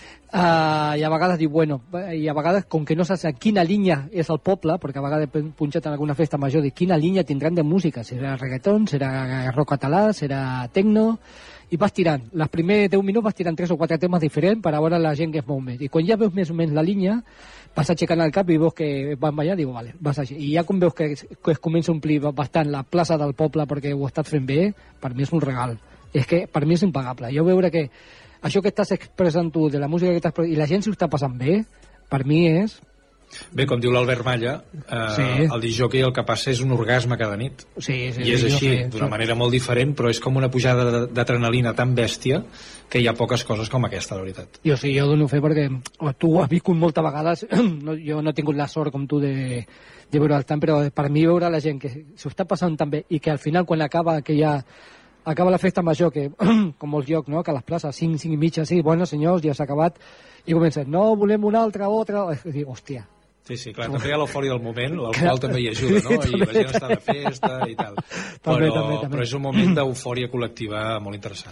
[SPEAKER 9] Uh, I a vegades dic, bueno, i a vegades, com que no saps a quina línia és el poble, perquè a vegades he punxat en alguna festa major, dic, quina línia tindran de música? Serà reggaeton, serà rock català, serà tecno, i vas tirant. Les primers deu minuts vas tirant tres o quatre temes diferents per a veure la gent que es mou més. I quan ja veus més o menys la línia, vas aixecant el cap i veus que van ballar, diu, vale, vas així. I ja com veus que, que es comença a omplir bastant la plaça del poble perquè ho estàs fent bé, per mi és un regal. És que per mi és impagable. Jo veure que això que estàs expressant tu, de la música que estàs... i la gent s'ho està passant bé, per mi és...
[SPEAKER 8] Bé, com diu l'Albert Malla, eh,
[SPEAKER 9] Sí.
[SPEAKER 8] el disjockey el que passa és un orgasme cada nit.
[SPEAKER 9] Sí, sí,
[SPEAKER 8] I és
[SPEAKER 9] sí, jo
[SPEAKER 8] així,
[SPEAKER 9] sé.
[SPEAKER 8] d'una manera molt diferent, però és com una pujada de- d'adrenalina tan bèstia que hi ha poques coses com aquesta, la veritat.
[SPEAKER 9] Jo sí, jo dono fe perquè o, tu ho has viscut moltes vegades, no, jo no he tingut la sort com tu de, de veure el tant, però per mi veure la gent que s'ho està passant tan bé i que al final quan acaba que ja acaba la festa major, que com molts llocs, no? Que a les places, cinc, cinc i mitja, sí, bueno senyors, ja s'ha acabat, i comences, no, volem una altra, otra, i dic, hòstia.
[SPEAKER 8] Sí, sí, clar, també hi ha l'eufòria del moment, l'alcohol també hi ajuda, no? I la gent està de festa i tal.
[SPEAKER 9] També,
[SPEAKER 8] Però,
[SPEAKER 9] també, també.
[SPEAKER 8] però és un moment d'eufòria col·lectiva molt interessant.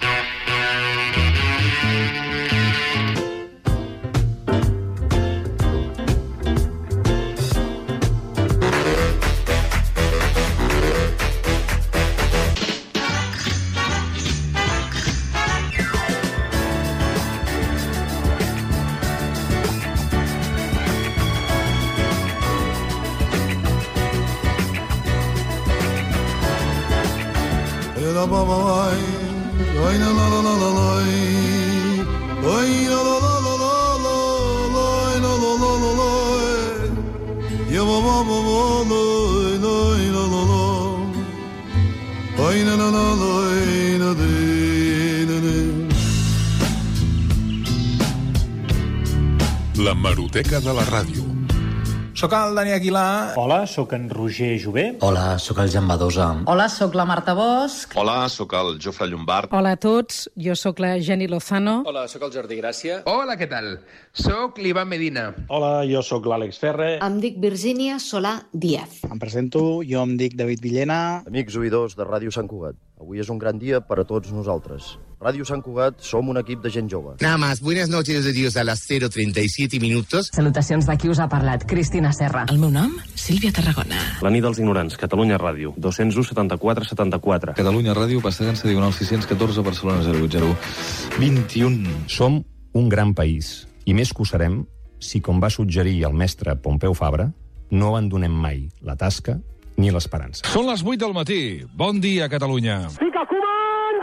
[SPEAKER 10] La ba ba ai, ai la la la la la la, ai la la la la la la, la la la la la, ya ba ba ba ba la la la la la, ai la la la la la de la de.
[SPEAKER 4] La Hemeroteca de la ràdio.
[SPEAKER 5] Soc el Dani Aguilar.
[SPEAKER 11] Hola, sóc en Roger Jové.
[SPEAKER 13] Hola, sóc el Jan Badosa.
[SPEAKER 15] Hola, sóc la Marta Bosch.
[SPEAKER 25] Hola, sóc el Jofre Llombard.
[SPEAKER 26] Hola a tots, jo sóc la Jenny Lozano.
[SPEAKER 27] Hola, sóc el Jordi Gràcia. Hola, què tal? Sóc l'Ivan Medina.
[SPEAKER 11] Hola, jo sóc l'Àlex Ferre.
[SPEAKER 28] Em dic Virgínia Solà Díaz.
[SPEAKER 29] Em presento, jo em dic David Villena.
[SPEAKER 30] Amics oïdors de Ràdio Sant Cugat, avui és un gran dia per a tots nosaltres. Ràdio Sant Cugat som un equip de gent jove.
[SPEAKER 31] Nada más, buenas noches de Dios a las cero treinta y siete minutos.
[SPEAKER 32] Salutacions de qui us ha parlat, Cristina Serra.
[SPEAKER 12] El meu nom, Sílvia Tarragona.
[SPEAKER 33] La nit dels ignorants, Catalunya Ràdio, dos-cents u setanta-quatre setanta-quatre.
[SPEAKER 34] Catalunya Ràdio, Passegança Diagonal sis-cents catorze, Barcelona zero vuit zero vint i un.
[SPEAKER 35] Som un gran país, i més que ho serem si, com va suggerir el mestre Pompeu Fabra,
[SPEAKER 1] no abandonem mai la tasca ni l'esperança.
[SPEAKER 2] Són les vuit del matí. Bon dia, Catalunya.
[SPEAKER 3] Fica Koeman!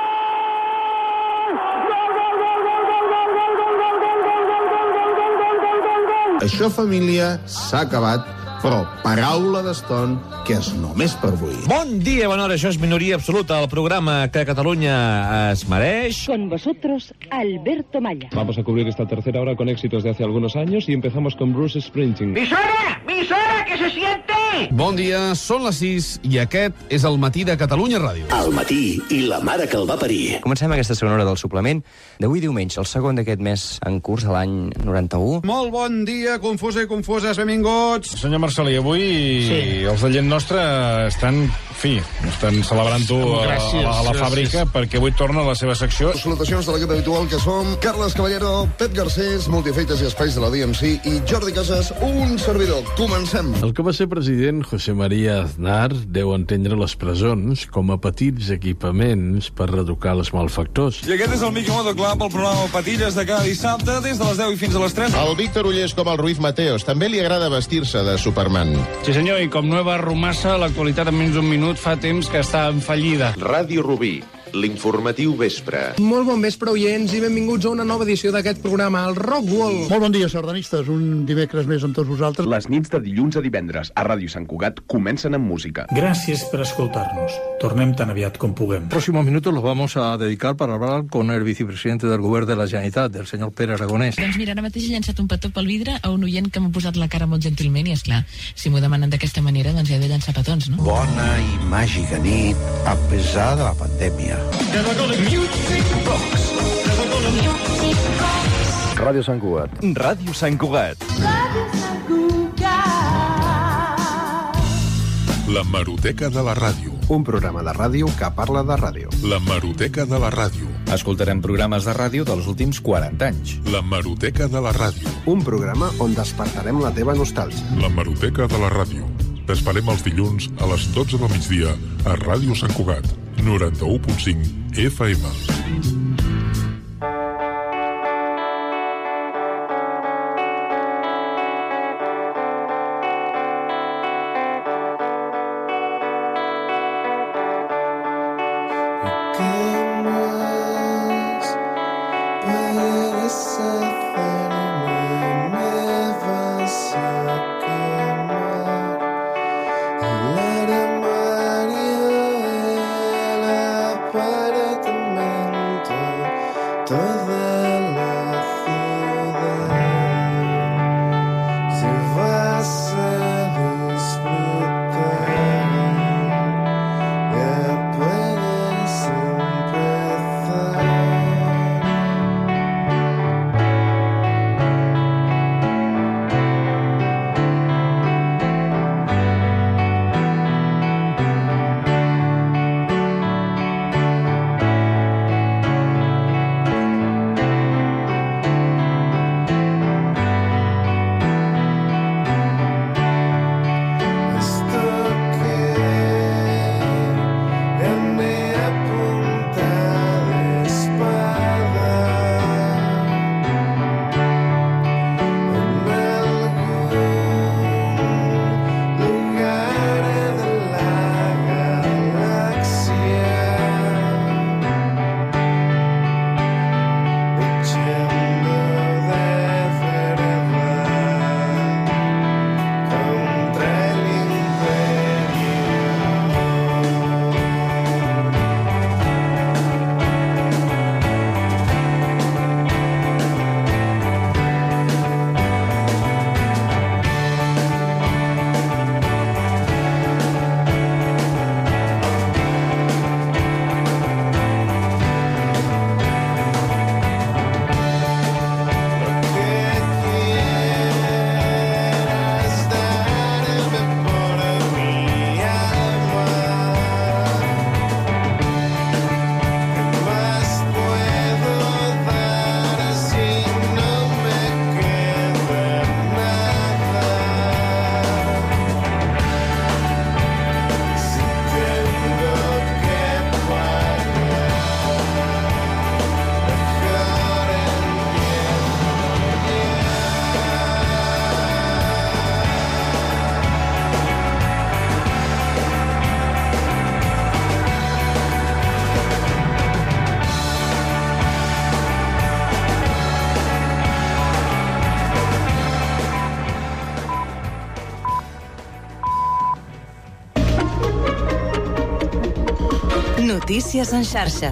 [SPEAKER 3] Gol!
[SPEAKER 13] Això, família, s'ha acabat, però paraula d'Eston, que és només per avui.
[SPEAKER 14] Bon dia, bona hora, això és Minoria Absoluta, el programa que Catalunya es mereix.
[SPEAKER 16] Con vosotros, Alberto Malla.
[SPEAKER 17] Vamos a cubrir esta tercera hora con éxitos de hace algunos años y empezamos con Bruce Springsteen.
[SPEAKER 18] ¡Misora! ¡Misora, que se siente!
[SPEAKER 19] Bon dia, són les sis i aquest és el matí de Catalunya Ràdio.
[SPEAKER 20] El matí i la mare que el va parir.
[SPEAKER 21] Comencem aquesta segona hora del suplement d'avui diumenge, el segon d'aquest mes en curs de l'any noranta-u.
[SPEAKER 22] Molt bon dia, confusa i confuses, benvinguts.
[SPEAKER 23] Senyor Marcelí, avui sí. els de gent nostra estan, fi, estan celebrant-ho a, a, a la fàbrica gràcies. Perquè avui torna a la seva secció.
[SPEAKER 13] Salutacions de l'equip habitual que som Carles Caballero, Pep Garcés, Multifeites i Espais de la D M C i Jordi Casas, un servidor. Comencem.
[SPEAKER 24] El que va ser president, José María Aznar, deu entendre les presons com a petits equipaments per reeducar els malfactors.
[SPEAKER 2] I aquest és el Miqui Modo Club, el programa Patilles de cada dissabte, des de les deu i fins a les tres.
[SPEAKER 35] El Víctor Ullés com el Ruiz Mateos. També li agrada vestir-se de Superman.
[SPEAKER 36] Sí, senyor, i com Nueva Rumassa, l'actualitat en menys d'un minut fa temps que està en fallida.
[SPEAKER 37] Ràdio Rubí, l'informatiu vespre.
[SPEAKER 38] Molt bon vespre, oients, i benvinguts a una nova edició d'aquest programa, el Rockwall.
[SPEAKER 39] Molt bon dia, sardanistes, un dimecres més amb tots vosaltres.
[SPEAKER 40] Les nits de dilluns a divendres a Ràdio Sant Cugat comencen amb música.
[SPEAKER 41] Gràcies per escoltar-nos. Tornem tan aviat com puguem.
[SPEAKER 42] Próximos minutos los vamos a dedicar para hablar con el vicepresidente del Govern de la Generalitat, el senyor Pere Aragonès.
[SPEAKER 12] Doncs mira, ara mateix he llançat un petó pel vidre a un oient que m'ha posat la cara molt gentilment i, esclar, si m'ho demanen d'aquesta manera, doncs he de llançar petons, no?
[SPEAKER 43] Bona i màgica nit, a pesar de la pandèmia.
[SPEAKER 30] Ràdio Sant Cugat.
[SPEAKER 1] Ràdio Sant Cugat.
[SPEAKER 28] Ràdio Sant Cugat.
[SPEAKER 4] La Hemeroteca de la Ràdio.
[SPEAKER 44] Un programa de ràdio que parla de ràdio.
[SPEAKER 4] La Hemeroteca de la Ràdio.
[SPEAKER 5] Escoltarem programes de ràdio dels últims quaranta anys.
[SPEAKER 4] La Hemeroteca de la Ràdio.
[SPEAKER 44] Un programa on despertarem la teva nostàlgia.
[SPEAKER 4] La Hemeroteca de la Ràdio. T'esperem els dilluns a les dotze del migdia a Ràdio Sant Cugat, noranta-u punt cinc F M.
[SPEAKER 10] Apartamento
[SPEAKER 3] Notícies en xarxa.